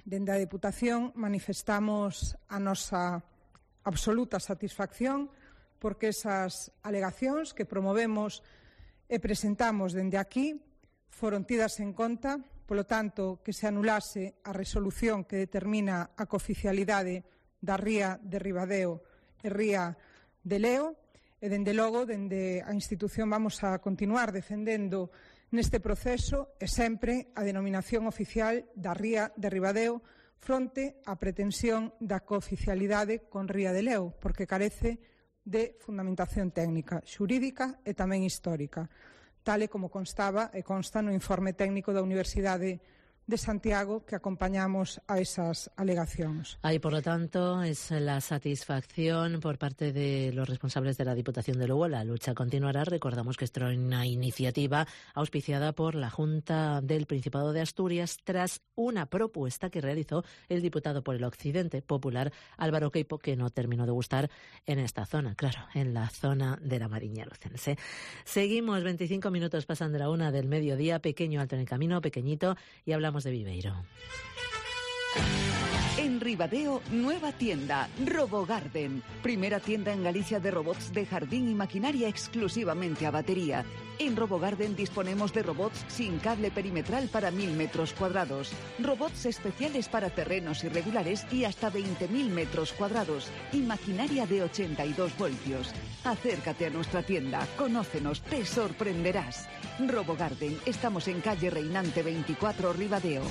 Dende a Deputación manifestamos a nosa absoluta satisfacción porque esas alegacións que promovemos e presentamos dende aquí foron tidas en conta, polo tanto, que se anulase a resolución que determina a cooficialidade da Ría de Ribadeo e Ría de Leo, e, dende logo, dende a institución vamos a continuar defendendo neste proceso e sempre a denominación oficial da Ría de Ribadeo fronte á pretensión da cooficialidade con Ría de Leo, porque carece de fundamentación técnica, xurídica e tamén histórica, tal e como constaba e consta no informe técnico da Universidade de Santiago que acompañamos a esas alegacións. Ahí, por lo tanto, es la satisfacción por parte de los responsables de la Diputación de Lugo. La lucha continuará. Recordamos que esto es una iniciativa auspiciada por la Junta del Principado de Asturias tras una propuesta que realizó el diputado por el Occidente Popular, Álvaro Queipo, que no terminó de gustar en esta zona, claro, en la zona de la Mariña Lucense. Seguimos, veinticinco minutos pasan de la una del mediodía, pequeño alto en el camino, pequeñito, y hablamos de Viveiro. En Ribadeo, nueva tienda, RoboGarden. Primera tienda en Galicia de robots de jardín y maquinaria exclusivamente a batería. En RoboGarden disponemos de robots sin cable perimetral para mil metros cuadrados. Robots especiales para terrenos irregulares y hasta veinte mil metros cuadrados. Y maquinaria de ochenta y dos voltios. Acércate a nuestra tienda, conócenos, te sorprenderás. RoboGarden, estamos en calle Reinante veinticuatro, Ribadeo.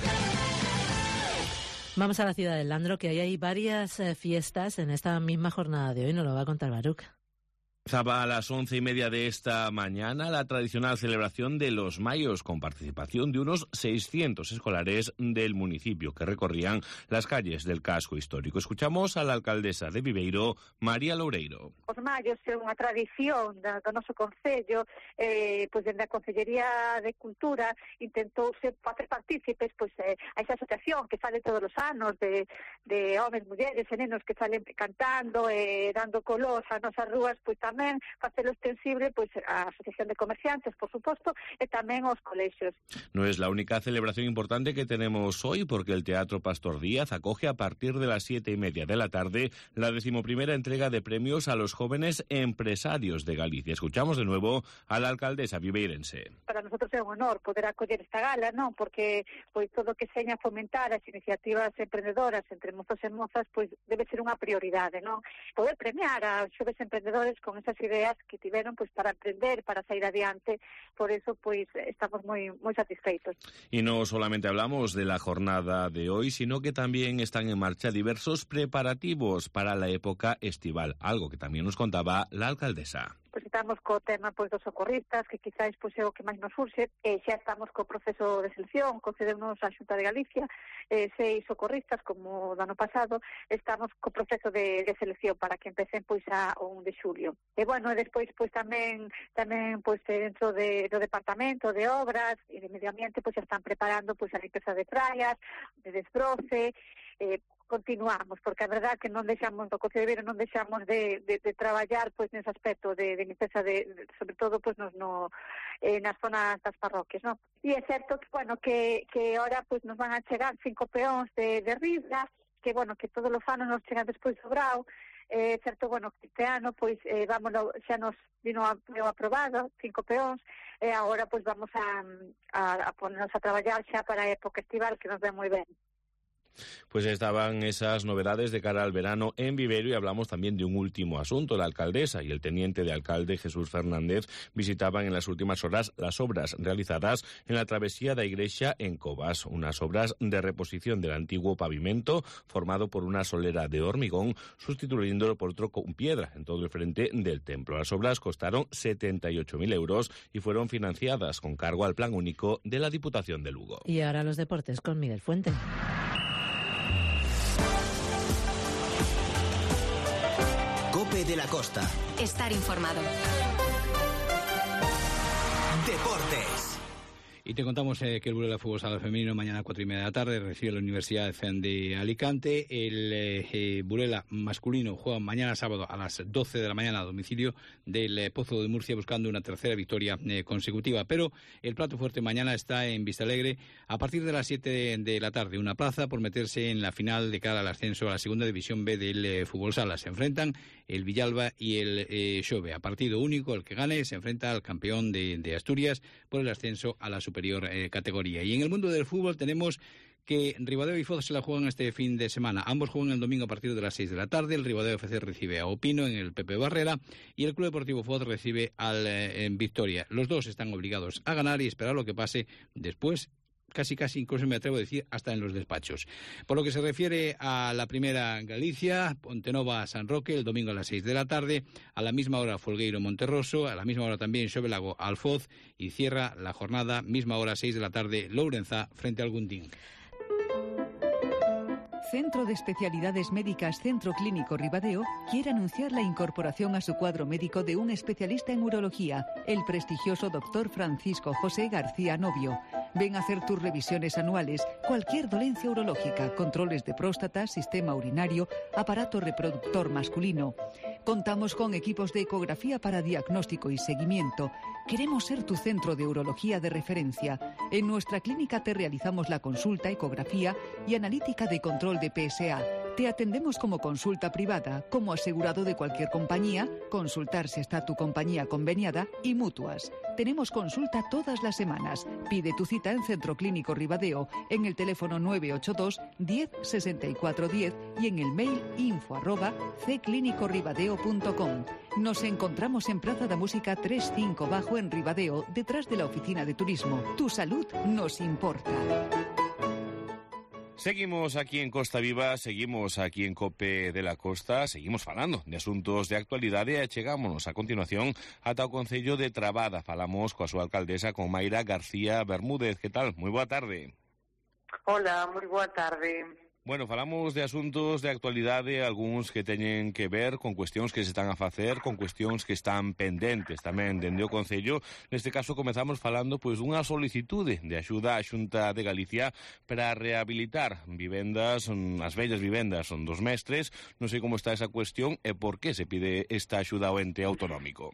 Vamos a la ciudad del Landro, que ahí hay varias eh, fiestas en esta misma jornada de hoy. Nos lo va a contar Baruch. Comenzaba a las once y media de esta mañana la tradicional celebración de los Mayos, con participación de unos seiscientos escolares del municipio que recorrían las calles del casco histórico. Escuchamos a la alcaldesa de Viveiro, María Loureiro. Os Mayos é unha tradición do noso concello, eh, pois dende a Consellería de Cultura intentouse facer partícipes pois, eh, a esa asociación que fale todos os anos de, de homes, mulleres e nenos que salen cantando e eh, dando color a nosas rúas, pois tamén facelo extensible pois a Asociación de Comerciantes, por suposto, e tamén aos colexios. No es la única celebración importante que tenemos hoy, porque el Teatro Pastor Díaz acoge a partir de las siete y media de la tarde la decimoprimera entrega de premios a los jóvenes empresarios de Galicia. Escuchamos de nuevo a la alcaldesa viveirense. Para nosotros é un honor poder acoller esta gala, non? Porque pois todo o que seña fomentar as iniciativas emprendedoras entre mozos e mozas pois debe ser unha prioridade, non? Poder premiar a xoves emprendedores con esas ideas que tiveron pois para aprender, para sair adiante, por eso pois estamos moi moi satisfeitos. Y no solamente hablamos de la jornada de hoy, sino que también están en marcha diversos preparativos para la época estival, algo que también nos contaba la alcaldesa. Pois estamos co tema pois dos socorristas, que quizáis pois é o que máis nos surxe, e xa estamos co proceso de selección, concedeunos a Xunta de Galicia, eh, seis socorristas como do ano pasado, estamos co proceso de, de selección para que empecen pois a o un de xulio. E bueno, e despois pois tamén tamén pois dentro de, do departamento de obras e de medio ambiente pois están preparando pois a limpeza de praias, de desbroce, eh, continuamos, porque a verdad que non deixamos do Concello de Viveiro non deixamos de, de, de traballar pois nese aspecto de, de limpeza de, de sobre todo pois nos no eh, nas zonas das parroquias, non? E é certo que bueno, que que ahora pois nos van a chegar cinco peóns de de Risga, que bueno, que todos os anos nos chegan despois do Brao. É eh, certo, bueno, que este ano pois eh, vamos xa nos vino a, aprobado cinco peóns e agora pois vamos a, a, a ponernos a traballar xa para a época estival, que nos ve moi ben. Pues estaban esas novedades de cara al verano en Viveiro, y hablamos también de un último asunto. La alcaldesa y el teniente de alcalde Jesús Fernández visitaban en las últimas horas las obras realizadas en la travesía da Igrexa en Covas, unas obras de reposición del antiguo pavimento formado por una solera de hormigón, sustituyéndolo por otro con piedra en todo el frente del templo. Las obras costaron setenta y ocho mil euros y fueron financiadas con cargo al Plan Único de la Diputación de Lugo. Y ahora los deportes con Miguel Fuente. Cope de la Costa. Estar informado. Deportes. Y te contamos eh, que el Burela Fútbol Sala Femenino mañana a cuatro y media de la tarde recibe a la Universidad de Fen de Alicante. El eh, eh, Burela masculino juega mañana sábado a las doce de la mañana a domicilio del eh, Pozo de Murcia buscando una tercera victoria eh, consecutiva. Pero el plato fuerte mañana está en Vistalegre a partir de las siete de, de la tarde. Una plaza por meterse en la final de cara al ascenso a la segunda división B del eh, Fútbol Sala. Se enfrentan el Villalba y el eh, Xove. A partido único, el que gane se enfrenta al campeón de, de Asturias por el ascenso a la superior eh, categoría. Y en el mundo del fútbol tenemos que Ribadeo y Foz se la juegan este fin de semana. Ambos juegan el domingo a partir de las seis de la tarde. El Ribadeo F C recibe a Opino en el Pepe Barrera y el Club Deportivo Foz recibe al eh, en Victoria. Los dos están obligados a ganar y esperar lo que pase después. Casi, casi, incluso me atrevo a decir, hasta en los despachos. Por lo que se refiere a la primera Galicia, Pontenova San Roque, el domingo a las seis de la tarde, a la misma hora Folgueiro Monterroso, a la misma hora también Xovelago Alfoz, y cierra la jornada, misma hora seis de la tarde, Lourenzá frente al Gundín. Centro de Especialidades Médicas Centro Clínico Ribadeo quiere anunciar la incorporación a su cuadro médico de un especialista en urología, el prestigioso doctor Francisco José García Novio. Ven a hacer tus revisiones anuales, cualquier dolencia urológica, controles de próstata, sistema urinario, aparato reproductor masculino. Contamos con equipos de ecografía para diagnóstico y seguimiento. Queremos ser tu centro de urología de referencia. En nuestra clínica te realizamos la consulta, ecografía y analítica de control de P S A. Te atendemos como consulta privada, como asegurado de cualquier compañía, consultar si está tu compañía conveniada y mutuas. Tenemos consulta todas las semanas. Pide tu cita en Centro Clínico Ribadeo, en el teléfono nueve ocho dos, diez, sesenta y cuatro diez y en el mail info arroba c clínico ribadeo punto com. Nos encontramos en Plaza da Música tres cinco Bajo en Ribadeo, detrás de la Oficina de Turismo. Tu salud nos importa. Seguimos aquí en Costa Viva, seguimos aquí en Cope de la Costa, seguimos falando de asuntos de actualidade e chegámonos a continuación ata o Concello de Trabada. Falamos coa súa alcaldesa, con Mayra García Bermúdez. Que tal? Moi boa tarde. Hola, moi boa tarde. Bueno, falamos de asuntos de actualidade, algúns que teñen que ver con cuestións que se están a facer, con cuestións que están pendentes tamén dende o Concello. Neste caso comezamos falando pois dunha solicitude de axuda á Xunta de Galicia para rehabilitar vivendas, as vellas vivendas son dos mestres. Non sei como está esa cuestión e por que se pide esta axuda ao ente autonómico.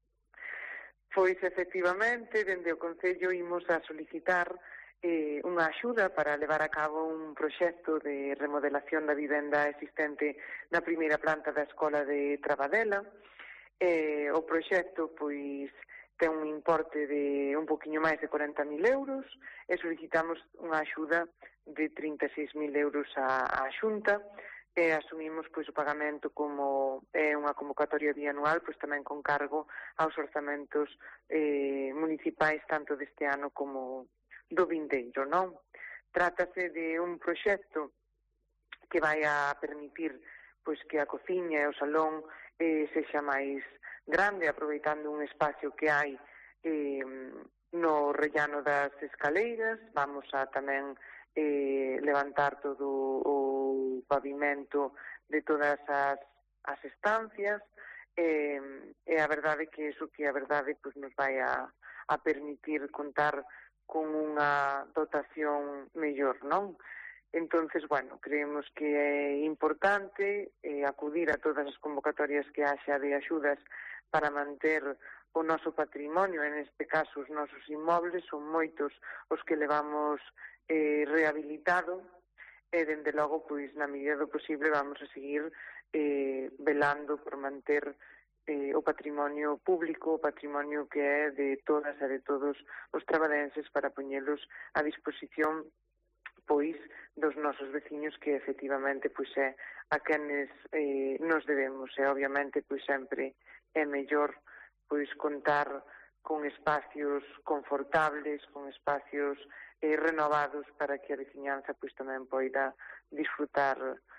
Pois efectivamente, dende o Concello imos a solicitar Eh, unha axuda para levar a cabo un proxecto de remodelación da vivenda existente na primeira planta da Escola de Trabadela. Eh, o proxecto pois ten un importe de un poquinho máis de corenta mil euros e solicitamos unha axuda de trinta e seis mil euros á, á Xunta e asumimos pois o pagamento como é unha convocatoria bianual, pois tamén con cargo aos orzamentos eh, municipais tanto deste ano como do vindeiro, non? Trátase de un proxecto que vai a permitir pois que a cociña e o salón eh, sexa máis grande, aproveitando un espacio que hai eh, no rellano das escaleiras. Vamos a tamén eh, levantar todo o pavimento de todas as, as estancias eh, e a verdade que iso que a verdade pois nos vai a, a permitir contar con unha dotación mellor, non? Entonces, bueno, creemos que é importante eh, acudir a todas as convocatorias que haxa de axudas para manter o noso patrimonio, en este caso os nosos inmobles, son moitos os que levamos eh, rehabilitado e, dende logo, pois, na medida do posible, vamos a seguir eh, velando por manter Eh, o patrimonio público, o patrimonio que é de todas e de todos os trabadenses para poñelos a disposición pois dos nosos veciños que efectivamente pois é a quenes eh, nos debemos e obviamente pois sempre é mellor pois contar con espacios confortables, con espacios eh, renovados para que a veciñanza pois tamén poida disfrutar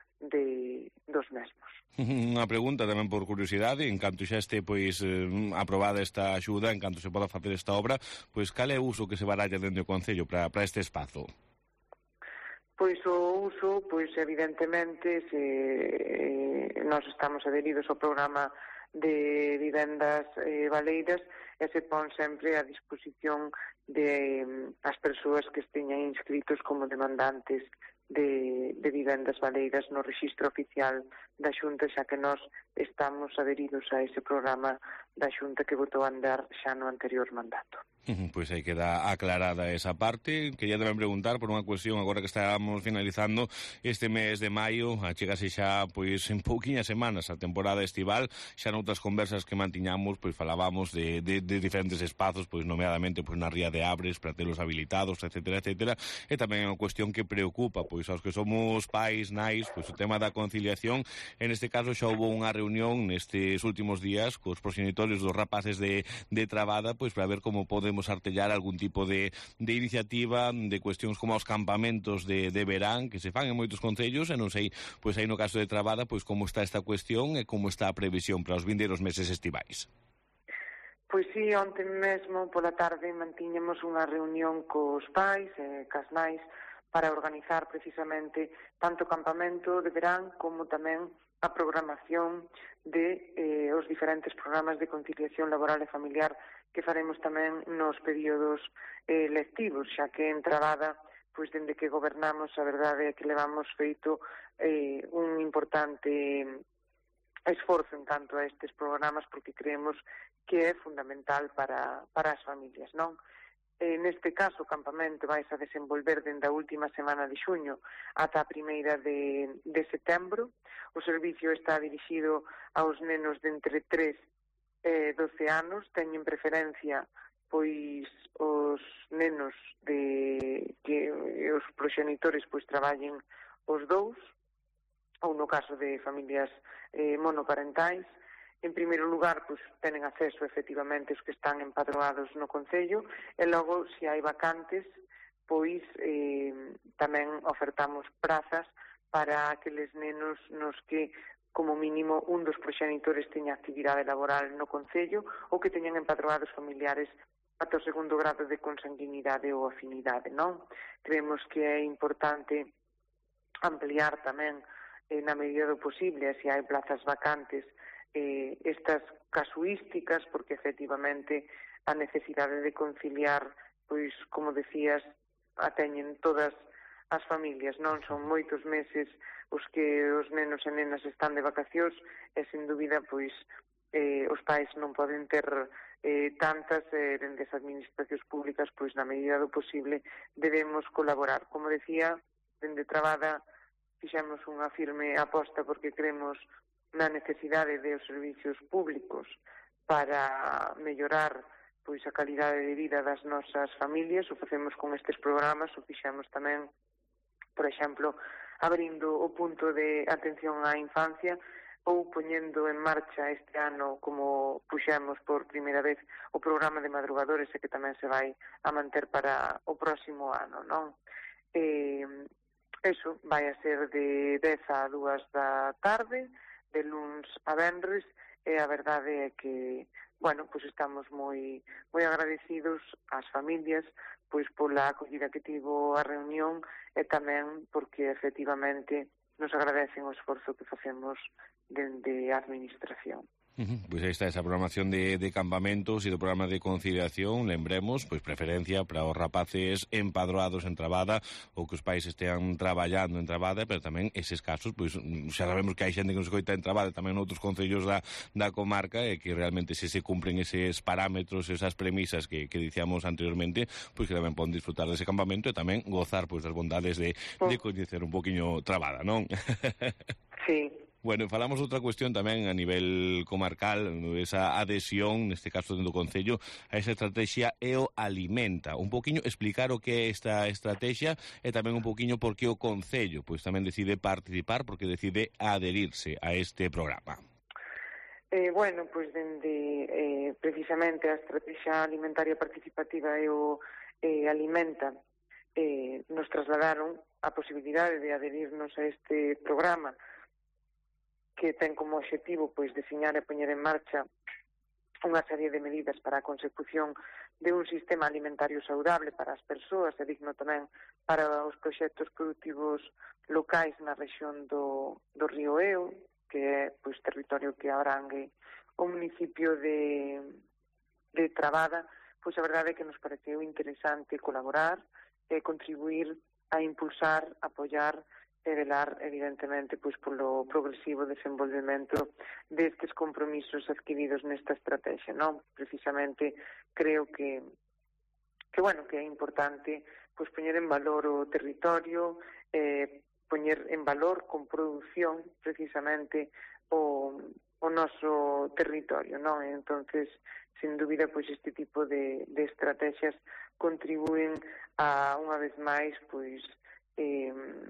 de dos mesmos. Unha pregunta tamén por curiosidade, en canto xa este pois eh, aprobada esta axuda, en canto se poda facer esta obra, pois cal é o uso que se baralla dentro do Concello para, para este espazo? Pois o uso, pois evidentemente, se eh, nós estamos adheridos ao programa de vivendas eh, baleiras e se pon sempre a disposición de um, as persoas que esteñan inscritos como demandantes de, de vivendas baleiras no rexistro oficial da Xunta, xa que nós estamos adheridos a ese programa da Xunta que botou a andar xa no anterior mandato. Pois aí queda aclarada esa parte. Quería tamén preguntar por unha cuestión agora que estábamos finalizando este mes de maio, achegase xa pois en pouquiñas semanas a temporada estival. Xa noutras conversas que mantiñamos pois falábamos de, de, de diferentes espazos, pois nomeadamente pois na ría de Abres para telos habilitados, etcétera, etcétera. E tamén é unha cuestión que preocupa pois aos que somos pais, nais, pois o tema da conciliación. En este caso xa houve unha reunión nestes últimos días cos proxenitores dos rapaces de, de Trabada pois para ver como podemos artellar algún tipo de, de iniciativa de cuestións como os campamentos de, de verán que se fan en moitos concellos e non sei, pois aí no caso de Trabada pois como está esta cuestión e como está a previsión para os vindeiros meses estivais. Pois sí, onte mesmo pola tarde mantiñemos unha reunión cos pais e cas nais para organizar precisamente tanto o campamento de verán como tamén a programación de eh, os diferentes programas de conciliación laboral e familiar que faremos tamén nos períodos eh, lectivos, xa que en Trabada, pois dende que gobernamos, a verdade é que levamos feito eh, un importante esforzo en canto a estes programas porque creemos que é fundamental para, para as familias, non? Eh, neste caso, o campamento vais a desenvolver dende a última semana de xuño ata a primeira de, de setembro. O servicio está dirixido aos nenos de entre tres e doce anos, teñen preferencia pois os nenos de que os proxenitores pois traballen os dous, ou no caso de familias eh, monoparentais. En primeiro lugar, pois, tenen acceso efectivamente os que están empadroados no Concello e logo, se hai vacantes, pois eh, tamén ofertamos prazas para aqueles nenos nos que como mínimo un dos proxenitores teña actividade laboral no Concello ou que teñan empadroados familiares ata o segundo grado de consanguinidade ou afinidade, non? Creemos que é importante ampliar tamén eh, na medida do posible, se hai plazas vacantes, eh, estas casuísticas, porque efectivamente a necesidade de conciliar, pois, como decías, a teñen todas as familias, non? Son moitos meses os que os nenos e nenas están de vacacións e, sen dúbida, pois, eh, os pais non poden ter eh, tantas eh, dende as administracións públicas, pois, na medida do posible, debemos colaborar. Como decía, dende Trabada fixemos unha firme aposta porque creemos na necesidade de os servicios públicos para mellorar pois a calidade de vida das nosas familias. O facemos con estes programas, o fixemos tamén, por exemplo, abrindo o punto de atención á infancia ou poñendo en marcha este ano, como puxemos por primeira vez, o programa de madrugadores e que tamén se vai a manter para o próximo ano, non? Eh, eso vai a ser de dez a dúas da tarde, de luns a venres, e a verdade é que, bueno, pois estamos moi moi agradecidos ás familias pois pola acollida que tivo a reunión e tamén porque efectivamente nos agradecen o esforzo que facemos dende a administración. Uh-huh. Pois aí está esa programación de, de campamentos e do programa de conciliación, lembremos, pois preferencia para os rapaces empadroados en Trabada ou que os pais estean traballando en Trabada, pero tamén eses casos, pois xa sabemos que hai xente que nos coita en Trabada, tamén noutros concellos da, da comarca, e que realmente se se cumpren eses parámetros, esas premisas que, que dicíamos anteriormente, pois que tamén poden disfrutar dese campamento e tamén gozar pois das bondades de, de coñecer un poquinho Trabada, non? Sí. Bueno, falamos outra cuestión tamén a nivel comarcal, esa adhesión, neste caso dentro do Concello, a esa estrategia E O Alimenta. Un poquinho explicar o que é esta estrategia e tamén un poquinho por que o Concello pois tamén decide participar, porque decide adherirse a este programa. Eh, bueno, pois dende eh, precisamente a estrategia alimentaria participativa E O eh, Alimenta eh, nos trasladaron a posibilidade de adherirnos a este programa que ten como objetivo pois deseñar e poñer en marcha unha serie de medidas para a consecución de un sistema alimentario saudable para as persoas e digno tamén para os proxectos produtivos locais na rexión do, do Río Eo, que é pois territorio que abrangue o municipio de, de Trabada, pois a verdade é que nos pareceu interesante colaborar e contribuir a impulsar, apoiar e velar, evidentemente, pois polo progresivo desenvolvemento destes compromisos adquiridos nesta estrategia, non? Precisamente creo que que bueno, que é importante pois poñer en valor o territorio, eh, poñer en valor con produción precisamente o, o noso territorio, non? Entonces, sin dúbida, pois este tipo de, de estrategias contribúen a, unha vez máis, pois eh,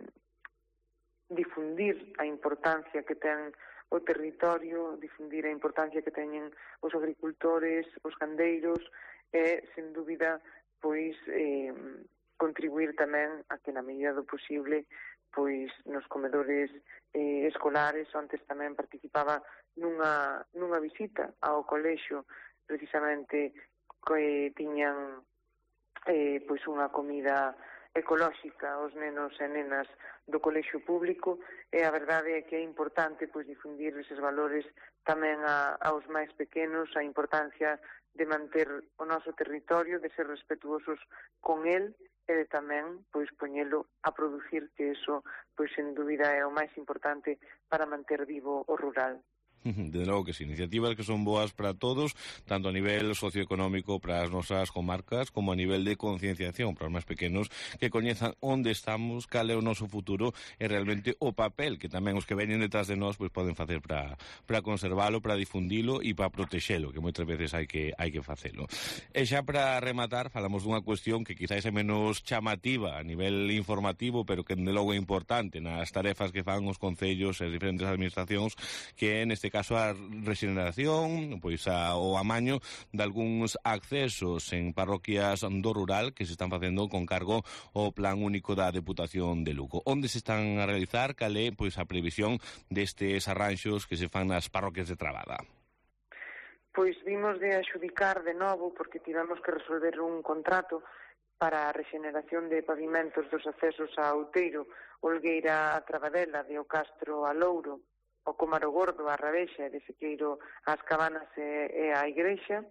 difundir a importancia que ten o territorio, difundir a importancia que teñen os agricultores, os gandeiros e, sen dúbida, pois eh, contribuir tamén a que na medida do posible pois nos comedores eh, escolares, antes tamén participaba nunha, nunha visita ao colexio precisamente que tiñan eh, pois unha comida ecolóxica aos nenos e nenas do colexio público, e a verdade é que é importante pois difundir eses valores tamén a, aos máis pequenos, a importancia de manter o noso territorio, de ser respetuosos con el e de tamén pois poñelo a producir, que eso pois sen dúbida é o máis importante para manter vivo o rural. Desde logo que sí, iniciativas que son boas para todos, tanto a nivel socioeconómico para as nosas comarcas, como a nivel de concienciación para os máis pequenos, que coñezan onde estamos, cal é o noso futuro e realmente o papel que tamén os que veñen detrás de nós pois poden facer para para conservalo, para difundilo e para protexelo, que moitas veces hai que hai que facelo. E xa para rematar, falamos dunha cuestión que quizás é menos chamativa a nivel informativo, pero que de logo é importante nas tarefas que fan os concellos e as diferentes administracións, que é neste caso a rexeneración, pois a, o amaño de algúns accesos en parroquias do rural que se están facendo con cargo ao Plan Único da Deputación de Lugo. Onde se están a realizar, cal é pois a previsión destes arranxos que se fan nas parroquias de Trabada? Pois vimos de adxudicar de novo porque tivemos que resolver un contrato para a rexeneración de pavimentos dos accesos a Outeiro, Olgueira a Trabadela, de O Castro a Louro, o Comaro Gordo, a Rabexa, de Sequeiro ás Cabanas e, e a Igrexa.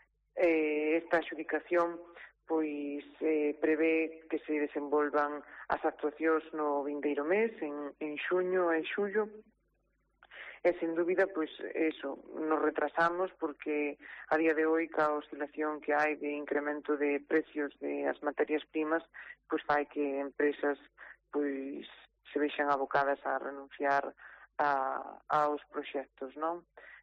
Eh, esta adxudicación pois eh, prevé que se desenvolvan as actuacións no vindeiro mes, en, en xuño e xullo, e sen dúbida, pois, eso, nos retrasamos porque a día de hoy, ca oscilación que hai de incremento de precios de as materias primas, pois fai que empresas pois se vexan abocadas a renunciar a, aos proxectos, non?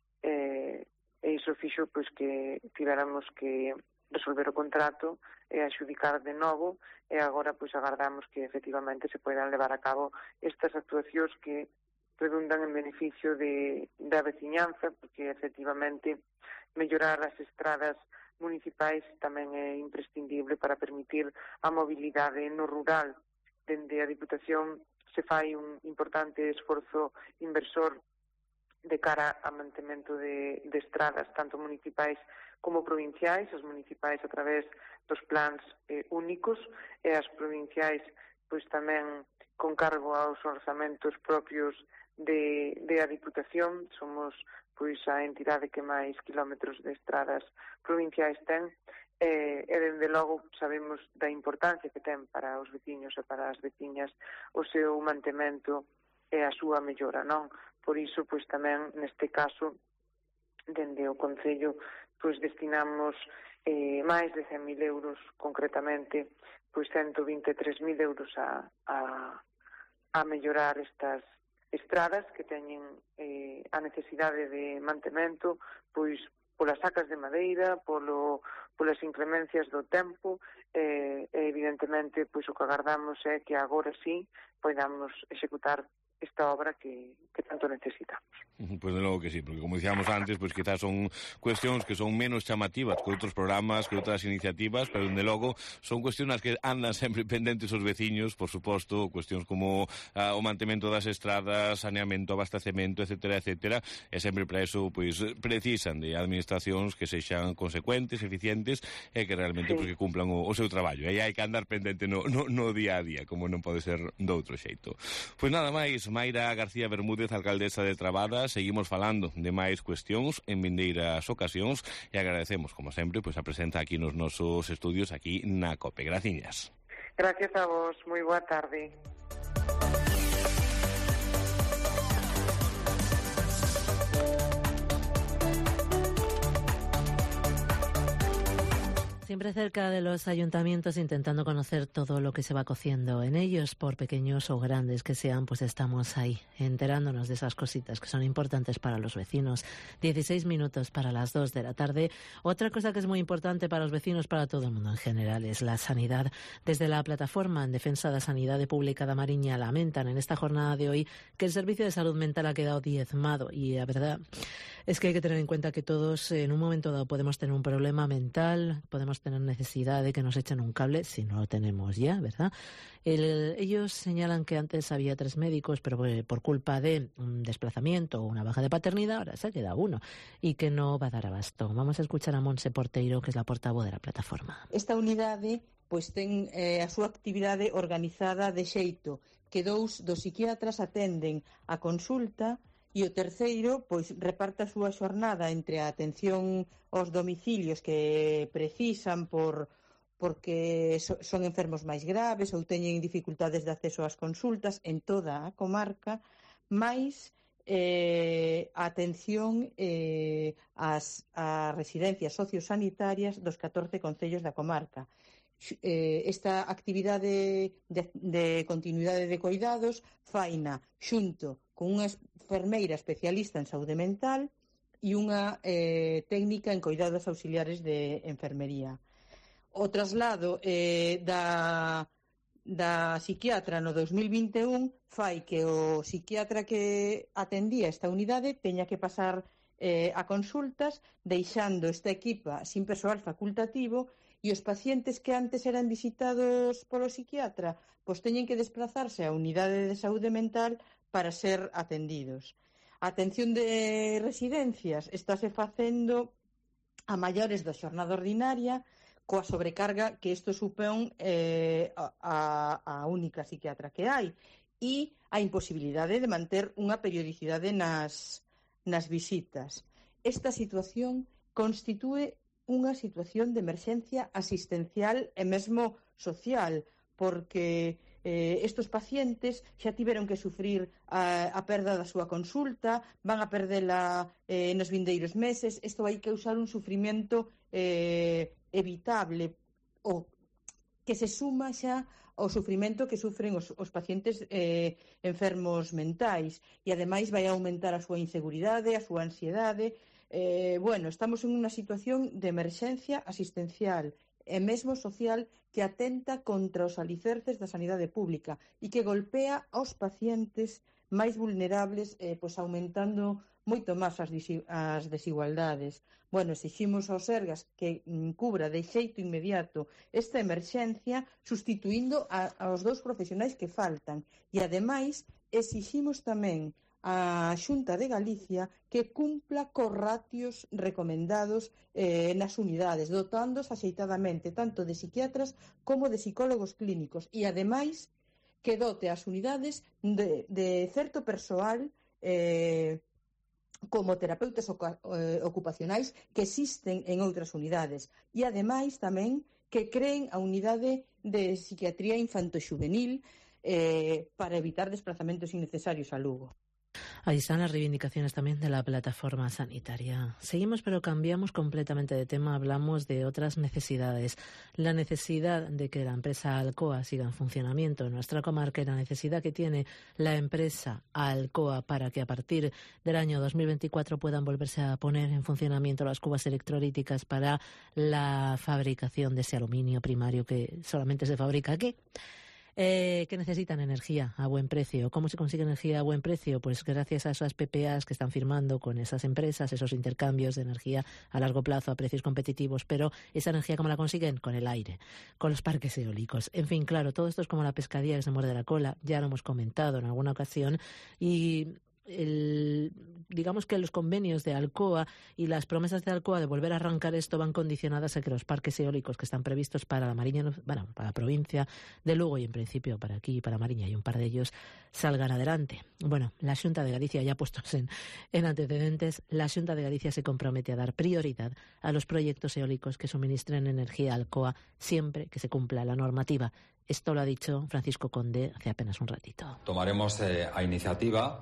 E, e iso fixo pois que tivéramos que resolver o contrato e adxudicar de novo, e agora pois agardamos que efectivamente se poidan levar a cabo estas actuacións que redundan en beneficio de, da veciñanza, porque efectivamente mellorar as estradas municipais tamén é imprescindible para permitir a mobilidade no rural. Dende a Diputación se fai un importante esforzo inversor de cara a mantemento de, de estradas, tanto municipais como provinciais, as municipais a través dos plans eh, únicos, e as provinciais pois tamén con cargo aos orzamentos propios de, de a Diputación. Somos pois a entidade que máis kilómetros de estradas provinciais ten, e, e dende logo sabemos da importancia que ten para os veciños e para as veciñas o seu mantemento e a súa mellora, non? Por iso, pois tamén, neste caso, dende o Concello, pois destinamos eh, máis de cen mil euros, concretamente, pois ciento vinte e tres mil euros a, a, a mellorar estas estradas que teñen eh, a necesidade de mantemento, pois polas sacas de madeira, polo, polas inclemencias do tempo, e, e evidentemente pois o que agardamos é que agora sí podamos executar esta obra que, que tanto necesitamos. Pois de logo que sí, porque como dicíamos antes, pois quizás son cuestións que son menos chamativas que outros programas, que outras iniciativas, pero de logo son cuestións que andan sempre pendentes os veciños, por suposto, cuestións como ah, o mantemento das estradas, saneamento, abastecemento, etcétera, etcétera, e sempre para eso pois precisan de administracións que sexan consecuentes, eficientes e que realmente sí. pois, que cumplan o, o seu traballo. E aí hai que andar pendente no, no, no día a día, como non pode ser doutro xeito. Pois nada máis, gracias, Mayra García Bermúdez, alcaldesa de Trabada. Seguimos falando de máis cuestións en vindeiras ocasións e agradecemos, como sempre, pois a presenza aquí nos nosos estudios aquí na COPE. Graciñas. Gracias a vos, moi boa tarde. Siempre cerca de los ayuntamientos, intentando conocer todo lo que se va cociendo en ellos, por pequeños o grandes que sean, pues estamos ahí, enterándonos de esas cositas que son importantes para los vecinos. dieciséis minutos para las dos de la tarde. Otra cosa que es muy importante para los vecinos, para todo el mundo en general, es la sanidad. Desde la plataforma en defensa de la sanidad pública da Mariña lamentan en esta jornada de hoy que el servicio de salud mental ha quedado diezmado, y la verdad es que hay que tener en cuenta que todos en un momento dado podemos tener un problema mental, podemos tener necesidad de que nos echen un cable, si no lo tenemos ya, ¿verdad? El, ellos señalan que antes había tres médicos, pero por culpa de un desplazamiento o una baja de paternidad, ahora se queda uno, y que no va a dar abasto. Vamos a escuchar a Monse Porteiro, que es la portavoz de la plataforma. Esta unidade pois ten eh, a súa actividade organizada de xeito que dous dos psiquiatras atenden a consulta e o terceiro pois reparte a súa xornada entre a atención aos domicilios que precisan por porque so, son enfermos máis graves ou teñen dificultades de acceso ás consultas en toda a comarca, máis eh, a atención eh, ás, ás residencias sociosanitarias dos catorce concellos da comarca. Eh, esta actividade de, de continuidade de cuidados faina xunto con unha enfermeira especialista en saúde mental e unha eh, técnica en cuidados auxiliares de enfermería. O traslado eh, da, da psiquiatra no dos mil vinte e un fai que o psiquiatra que atendía esta unidade teña que pasar eh, a consultas, deixando esta equipa sin persoal facultativo, e os pacientes que antes eran visitados polo psiquiatra pois teñen que desplazarse á unidade de saúde mental para ser atendidos. A atención de residencias estáse facendo a maiores da xornada ordinaria, coa sobrecarga que isto supón eh, a, a única psiquiatra que hai, e a imposibilidade de manter unha periodicidade nas, nas visitas. Esta situación constitúe unha situación de emerxencia asistencial e mesmo social, porque eh, estes pacientes xa tiveron que sufrir a, a perda da súa consulta, van a perdela eh, nos vindeiros meses. Isto vai causar un sufrimento eh, evitable, o que se suma xa ao sufrimento que sufren os, os pacientes eh, enfermos mentais, e ademais vai aumentar a súa inseguridade, a súa ansiedade. Eh, bueno, estamos en unha situación de emerxencia asistencial e mesmo social que atenta contra os alicerces da sanidade pública e que golpea aos pacientes máis vulnerables, eh, pois aumentando moito máis as, as desigualdades. Bueno, exiximos aos Sergas que mm, cubra de xeito inmediato esta emerxencia, sustituindo a, aos dous profesionais que faltan, e ademais exiximos tamén a Xunta de Galicia que cumpla cos ratios recomendados eh, nas unidades, dotándose axeitadamente tanto de psiquiatras como de psicólogos clínicos, e ademais que dote as unidades de, de certo persoal eh, como terapeutas ocupacionais que existen en outras unidades, e ademais tamén que creen a unidade de psiquiatría infanto-xuvenil eh, para evitar desplazamentos innecesarios a Lugo. Ahí están las reivindicaciones también de la plataforma sanitaria. Seguimos, pero cambiamos completamente de tema. Hablamos de otras necesidades. La necesidad de que la empresa Alcoa siga en funcionamiento en nuestra comarca y la necesidad que tiene la empresa Alcoa para que a partir del año dos mil veinticuatro puedan volverse a poner en funcionamiento las cubas electrolíticas para la fabricación de ese aluminio primario que solamente se fabrica aquí. Eh, que necesitan energía a buen precio. ¿Cómo se consigue energía a buen precio? Pues gracias a esas P P As que están firmando con esas empresas, esos intercambios de energía a largo plazo a precios competitivos. Pero esa energía, ¿cómo la consiguen? Con el aire, con los parques eólicos. En fin, claro, todo esto es como la pescadilla que se muerde la cola. Ya lo hemos comentado en alguna ocasión. Y el, digamos que los convenios de Alcoa y las promesas de Alcoa de volver a arrancar esto van condicionadas a que los parques eólicos que están previstos para la Mariña, bueno, para la provincia de Lugo y en principio para aquí, para Mariña y un par de ellos, salgan adelante. Bueno, la Xunta de Galicia, ya puestos en, en antecedentes, la Xunta de Galicia se compromete a dar prioridad a los proyectos eólicos que suministren energía a Alcoa siempre que se cumpla la normativa. Esto lo ha dicho Francisco Conde hace apenas un ratito. Tomaremos eh, a iniciativa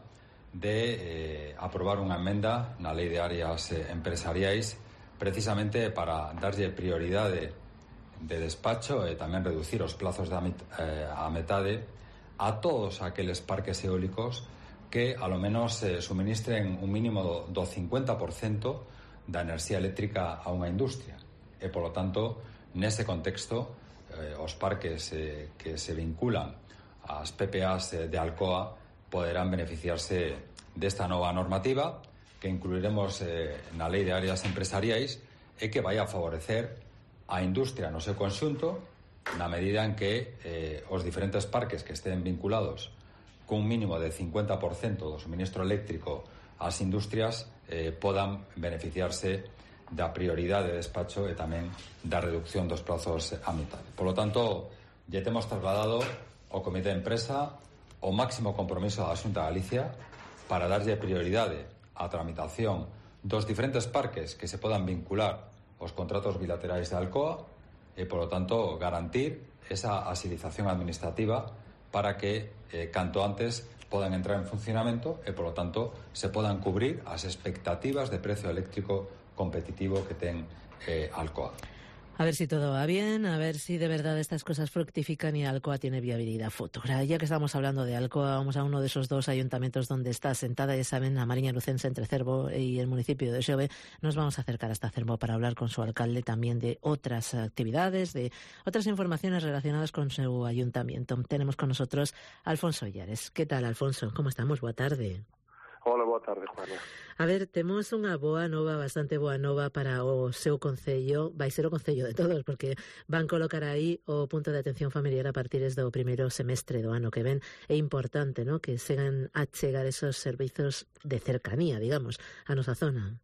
de eh, aprobar unha emenda na Lei de Áreas eh, Empresariais precisamente para darlle prioridade de despacho e tamén reducir os plazos de amit, eh, a metade a todos aqueles parques eólicos que a lo menos eh, suministren un mínimo do, do cincuenta por cento da enerxía eléctrica a unha industria. E, polo tanto, nese contexto, eh, os parques eh, que se vinculan ás P P As eh, de Alcoa poderán beneficiarse desta nova normativa que incluiremos eh, na Lei de Áreas Empresariais e que vai a favorecer a industria no seu conxunto na medida en que eh, os diferentes parques que estén vinculados cun mínimo de cincuenta por cento do suministro eléctrico ás industrias eh, podan beneficiarse da prioridade de despacho e tamén da reducción dos plazos a mitad. Por lo tanto, lle temos trasladado ao Comité de Empresa o máximo compromiso da Xunta de Galicia para darlle prioridade á tramitación dos diferentes parques que se podan vincular aos contratos bilaterais de Alcoa e, polo tanto, garantir esa agilización administrativa para que, eh, canto antes, podan entrar en funcionamento e, polo tanto, se podan cubrir as expectativas de precio eléctrico competitivo que ten eh, Alcoa. A ver si todo va bien, a ver si de verdad estas cosas fructifican y Alcoa tiene viabilidad futura. Ya que estamos hablando de Alcoa, vamos a uno de esos dos ayuntamientos donde está asentada, ya saben, la Mariña Lucense entre Cervo y el municipio de Xove. Nos vamos a acercar hasta Cervo para hablar con su alcalde también de otras actividades, de otras informaciones relacionadas con su ayuntamiento. Tenemos con nosotros a Alfonso Illares. ¿Qué tal, Alfonso? ¿Cómo estamos? Boa tarde. Hola, boa tarde, Juana. A ver, temos unha boa nova, bastante boa nova para o seu concello. Vai ser o concello de todos, porque van colocar aí o punto de atención familiar a partir do primeiro semestre do ano que ven. É importante, ¿no?, que segan a chegar esos servizos de cercanía, digamos, a nosa zona.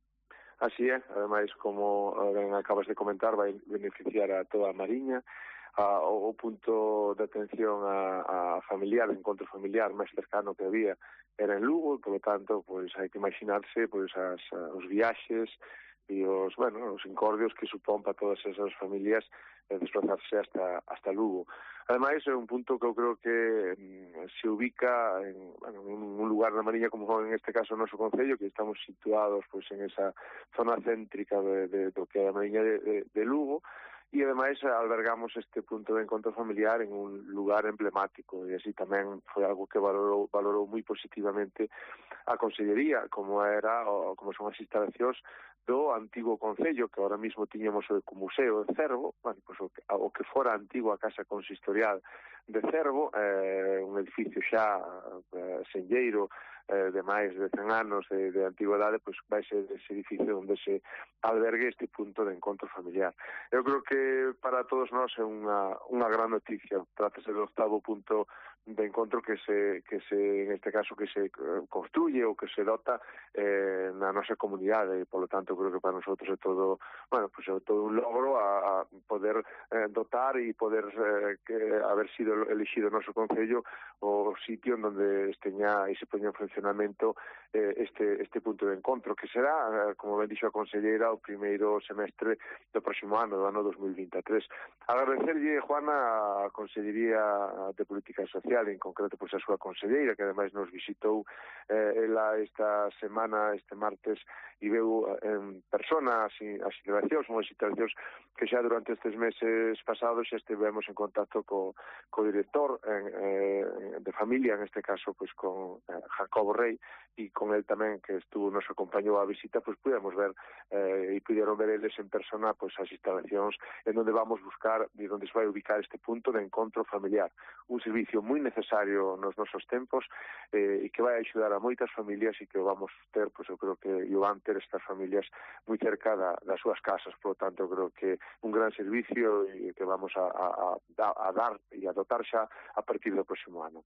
Así é, ademais, como ben acabas de comentar, vai beneficiar a toda a Mariña. A, o punto de atención a, a familiar, o encontro familiar máis cercano que había era en Lugo, por lo tanto, pois hai que imaginarse pois as, os viaxes e os, bueno, os incordios que supón para todas esas familias eh, desplazarse hasta hasta Lugo. Ademais, é un punto que eu creo que mm, se ubica en, bueno, en un lugar na Mariña como en este caso o noso concello, que estamos situados pois en esa zona céntrica de, de, do que é a Mariña de, de, de Lugo. E, ademais, albergamos este punto de encontro familiar en un lugar emblemático e así tamén foi algo que valorou, valorou moi positivamente a Consellería, como era o, como son as instalacións do antigo concello, que ahora mismo tiñamos o Museo de Cervo, bueno, pues o, que, o que fora a antigua Casa Consistorial de Cervo, eh, un edificio xa eh, senlleiro, eh, de máis de cen anos de, de antigüedade, pois vai ser ese edificio onde se albergue este punto de encontro familiar. Eu creo que para todos nós é unha, unha gran noticia. Trátase do octavo punto de encontro que se, que se, en este caso, que se construye ou que se dota eh, na nosa comunidade, e, polo tanto, creo que para nosotros é todo, bueno, pues é todo un logro a, a poder eh, dotar e poder eh, que haber sido elegido o noso concello o sitio en donde esteña e se poña en funcionamento eh, este, este punto de encontro, que será, eh, como ben dixo a conselleira, o primeiro semestre do próximo ano, do ano dos mil vinte e tres. Agradecerlle, Juana, a Consellería de Política Social, en concreto pois a súa conselleira, que ademais nos visitou eh, ela esta semana, este martes, e veu en persona as, as instalacións, unhas instalacións que xa durante estes meses pasados xa estivemos en contacto co, co director en, eh, de familia, en este caso pois con eh, Jacobo Rey, e con el tamén, que estuvo nos acompañou a visita, pois pudemos ver eh, e pudieron ver eles en persona pois as instalacións en onde vamos buscar e onde se vai ubicar este punto de encontro familiar, un servicio moi necesario nos nosos tempos eh, e que vai axudar a moitas familias e que vamos ter, pois eu creo que o van ter estas familias moi cerca da, das súas casas. Por lo tanto, eu creo que un gran servicio e que vamos a, a, a, a dar e a dotar xa a partir do próximo ano.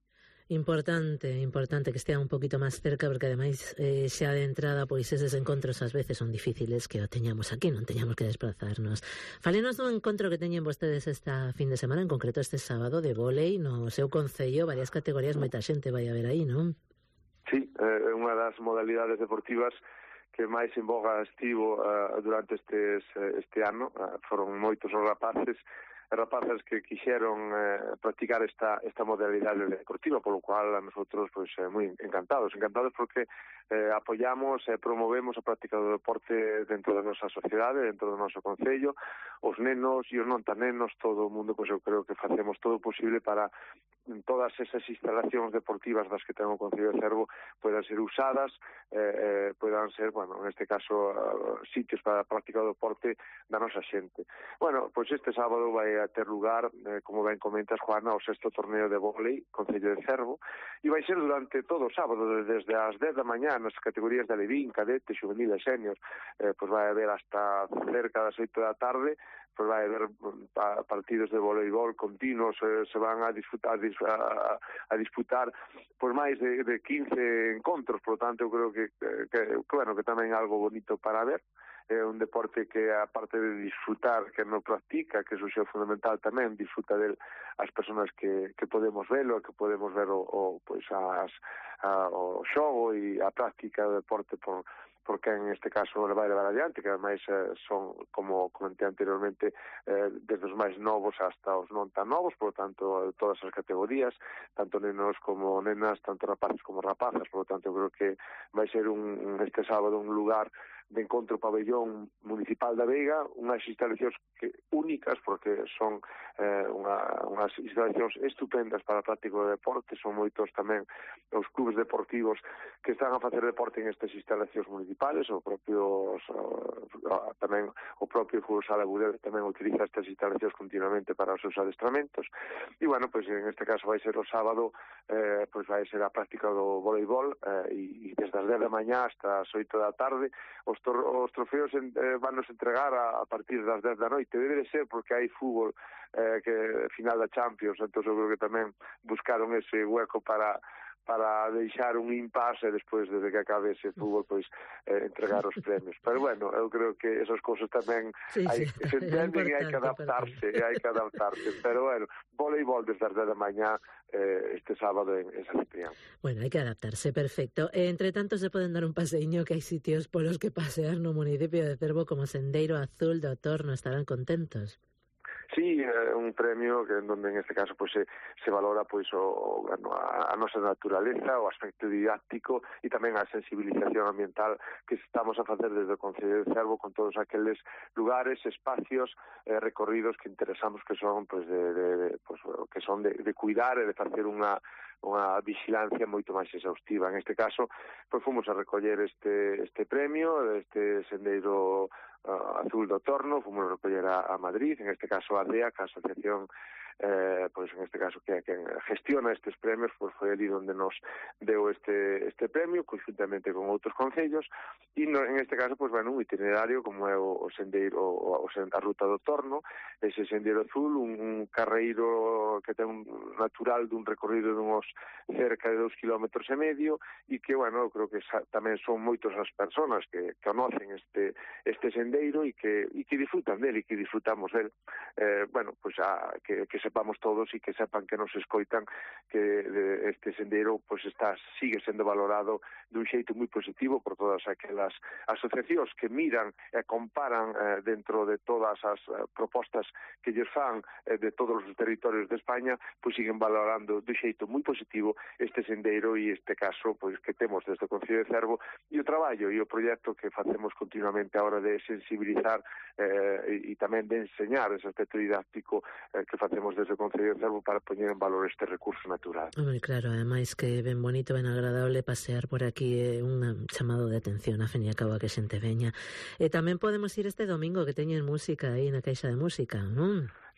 Importante, importante que estea un poquito máis cerca, porque ademais eh, xa de entrada pois eses encontros ás veces son difíciles que o teñamos aquí, non teñamos que desplazarnos. Falenos dun encontro que teñen vostedes esta fin de semana, en concreto este sábado, de vólei no seu concello, varias categorías, moita xente vai a ver aí, non? Sí, é eh, unha das modalidades deportivas que máis en boga estivo uh, durante estes, este ano. Uh, foron moitos os rapaces rapaces que quixeron eh, practicar esta esta modalidade deportiva, polo cual a nosotros pues eh, moi encantados, encantados porque eh, apoiamos e eh, promovemos a práctica do deporte dentro da nosa sociedade, dentro do noso concello, os nenos e os non tan nenos, todo o mundo, pues eu creo que facemos todo o posible para todas esas instalacións deportivas das que ten o Concello de Cervo puedan ser usadas, eh, eh, puedan ser, bueno, en este caso, uh, sitios para a práctica do deporte da nosa xente. Bueno, pois pues este sábado vai a ter lugar, eh, como ben comentas, Juana, o sexto torneo de vólei Concello de Cervo, e vai ser durante todo o sábado, desde as dez da mañá, nas categorías de alevín, cadete, juvenil e senior, eh, pois pues vai haber hasta cerca das oito da tarde, pois pues vai haber partidos de voleibol continuos, eh, se van a disfrutar a, a disputar por máis de, de quince encontros, por lo tanto, eu creo que, que, que, bueno, que tamén é algo bonito para ver. É un deporte que, aparte de disfrutar, que non practica, que iso é fundamental tamén, disfruta del as persoas que, que podemos velo, que podemos ver o, o, pois as, a, o xogo e a práctica do deporte por, por que en este caso vai levar adiante, que ademais eh, son, como comenté anteriormente, eh, desde os máis novos hasta os non tan novos, por lo tanto, todas as categorías, tanto nenos como nenas, tanto rapaces como rapazas, por lo tanto, creo que vai ser un, este sábado un lugar de encontro pabellón municipal da Veiga, unhas instalacións que, únicas, porque son eh, unha, unhas instalacións estupendas para a práctica do deporte, son moitos tamén os clubes deportivos que están a facer deporte en estas instalacións municipales, o propio o, tamén o propio Fútbol Sala Budel tamén utiliza estas instalacións continuamente para os seus adestramentos, e bueno, pois en este caso vai ser o sábado, eh, pois vai ser a práctica do voleibol, eh, e, e desde as dez da mañá hasta as oito da tarde, os os trofeos en, eh, van nos entregar a, a partir das dez da noite. Debe de ser porque hai fútbol eh, que final da Champions, entón eu creo que tamén buscaron ese hueco para para deixar un impasse despois desde que acabe ese fútbol, pois eh, entregar os premios. Pero bueno, eu creo que esas cousas tamén sí, hai, sí. se entenden e hai que adaptarse, e hai que adaptarse. Pero bueno, voleibol desde as dez da mañá eh, este sábado en, en San Ciprián. Bueno, hai que adaptarse, perfecto. E, entre tanto, se poden dar un paseiño, que hai sitios polos que pasear no municipio de Cervo, como Sendeiro Azul do Torno, estarán contentos. Sí, é un premio que en donde en este caso pues, se, se valora pues, o, bueno, a, a nosa naturaleza, o aspecto didáctico e tamén a sensibilización ambiental que estamos a facer desde o Concello de Cervo con todos aqueles lugares, espacios, eh, recorridos que interesamos que son pues, de, de, de, pues, que son de, de cuidar e de facer unha unha vigilancia moito máis exhaustiva. En este caso, pois fomos a recoller este este premio, este sendeiro uh, azul do Torno, fomos a recoller a, a Madrid, en este caso a ADEA, que a asociación eh, pois en este caso que, que gestiona estes premios, pois foi ali onde nos deu este este premio, conjuntamente con outros concellos, e no, en este caso, pois, bueno, un itinerario como é o, o sendeiro, o, o, a ruta do Torno, ese sendeiro azul, un, un carreiro que ten un natural dun recorrido dunhos cerca de dos kilómetros e medio, e que, bueno, eu creo que sa, tamén son moitos as persoas que conocen este este sendeiro e que, e que disfrutan del, e que disfrutamos del. Eh, bueno, pois, a, que, que sepamos todos e que sepan que nos escoitan que de, este sendeiro pois está sigue sendo valorado dun xeito moi positivo por todas aquelas asociacións que miran e comparan eh, dentro de todas as eh, propostas que lles fan eh, de todos os territorios de España, pois siguen valorando dun xeito moi positivo este sendeiro e este caso pois que temos desde o Concello de Cervo e o traballo e o proxecto que facemos continuamente a hora de sensibilizar eh, e, e tamén de enseñar ese aspecto didáctico eh, que facemos desde o Concello de Cervo para poñer en valor este recurso natural. Hombre, claro, ademais que ben bonito, ben agradable pasear por aquí, é un chamado de atención a fin e a cabo a que xente veña. E tamén podemos ir este domingo que teñen música aí na Caixa de Música, non?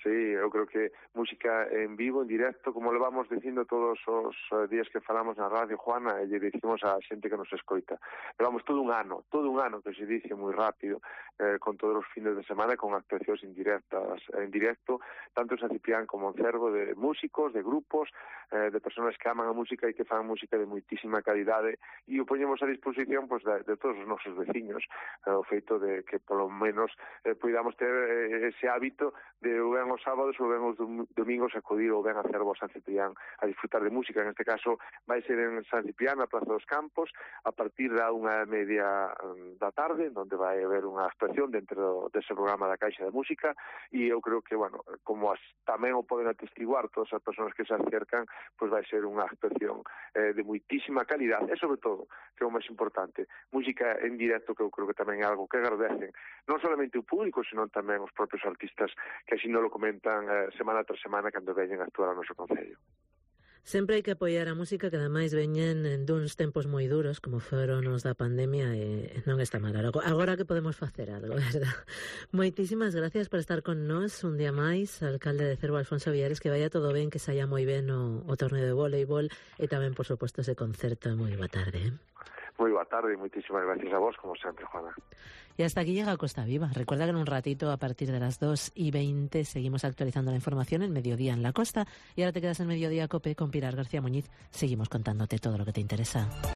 Sí, eu creo que música en vivo, en directo, como le vamos dicindo todos os días que falamos na radio, Juana, e lle dicimos á xente que nos escoita. Levamos todo un ano, todo un ano que se dice moi rápido, eh, con todos os fines de semana, con actuacións indirectas, en directo, tanto en San Ciprián como en Cervo, de músicos, de grupos, eh, de personas que aman a música e que fan música de moitísima calidade, e o poñemos a disposición pues, de, de todos os nosos veciños, eh, o feito de que polo menos eh, podamos ter eh, ese hábito de ben os sábados ou ben os domingos acudir ou ben a Cervo San Ciprián a disfrutar de música. En este caso vai ser en San Ciprián, na Praza dos Campos, a partir da unha media da tarde, onde vai haber unha actuación dentro dese programa da Caixa de Música, e eu creo que, bueno, como as, tamén o poden atestiguar todas as persoas que se acercan, pois vai ser unha actuación eh, de moitísima calidad, e sobre todo, que é o máis importante, música en directo, que eu creo que tamén é algo que agradecen non solamente o público, senón tamén os propios artistas que así non lo comentan eh, semana tras semana cando veñen a actuar ao noso concello. Sempre hai que apoiar a música, que ademais veñen duns tempos moi duros, como foron os da pandemia, e non está mal. Agora que podemos facer algo, verdad? Moitísimas gracias por estar con nós un día máis, alcalde de Cervo, Alfonso Villares, que vaya todo ben, que saia moi ben o, o torneo de voleibol, e tamén, por suposto, ese concerto. Moi boa tarde, eh? Moi boa tarde e moitísimas gracias a vos, como sempre, Juana. Y hasta aquí llega Costa Viva. Recuerda que en un ratito, a partir de las dos y veinte, seguimos actualizando la información en Mediodía en la Costa. Y ahora te quedas en Mediodía Cope con Pilar García Muñiz. Seguimos contándote todo lo que te interesa.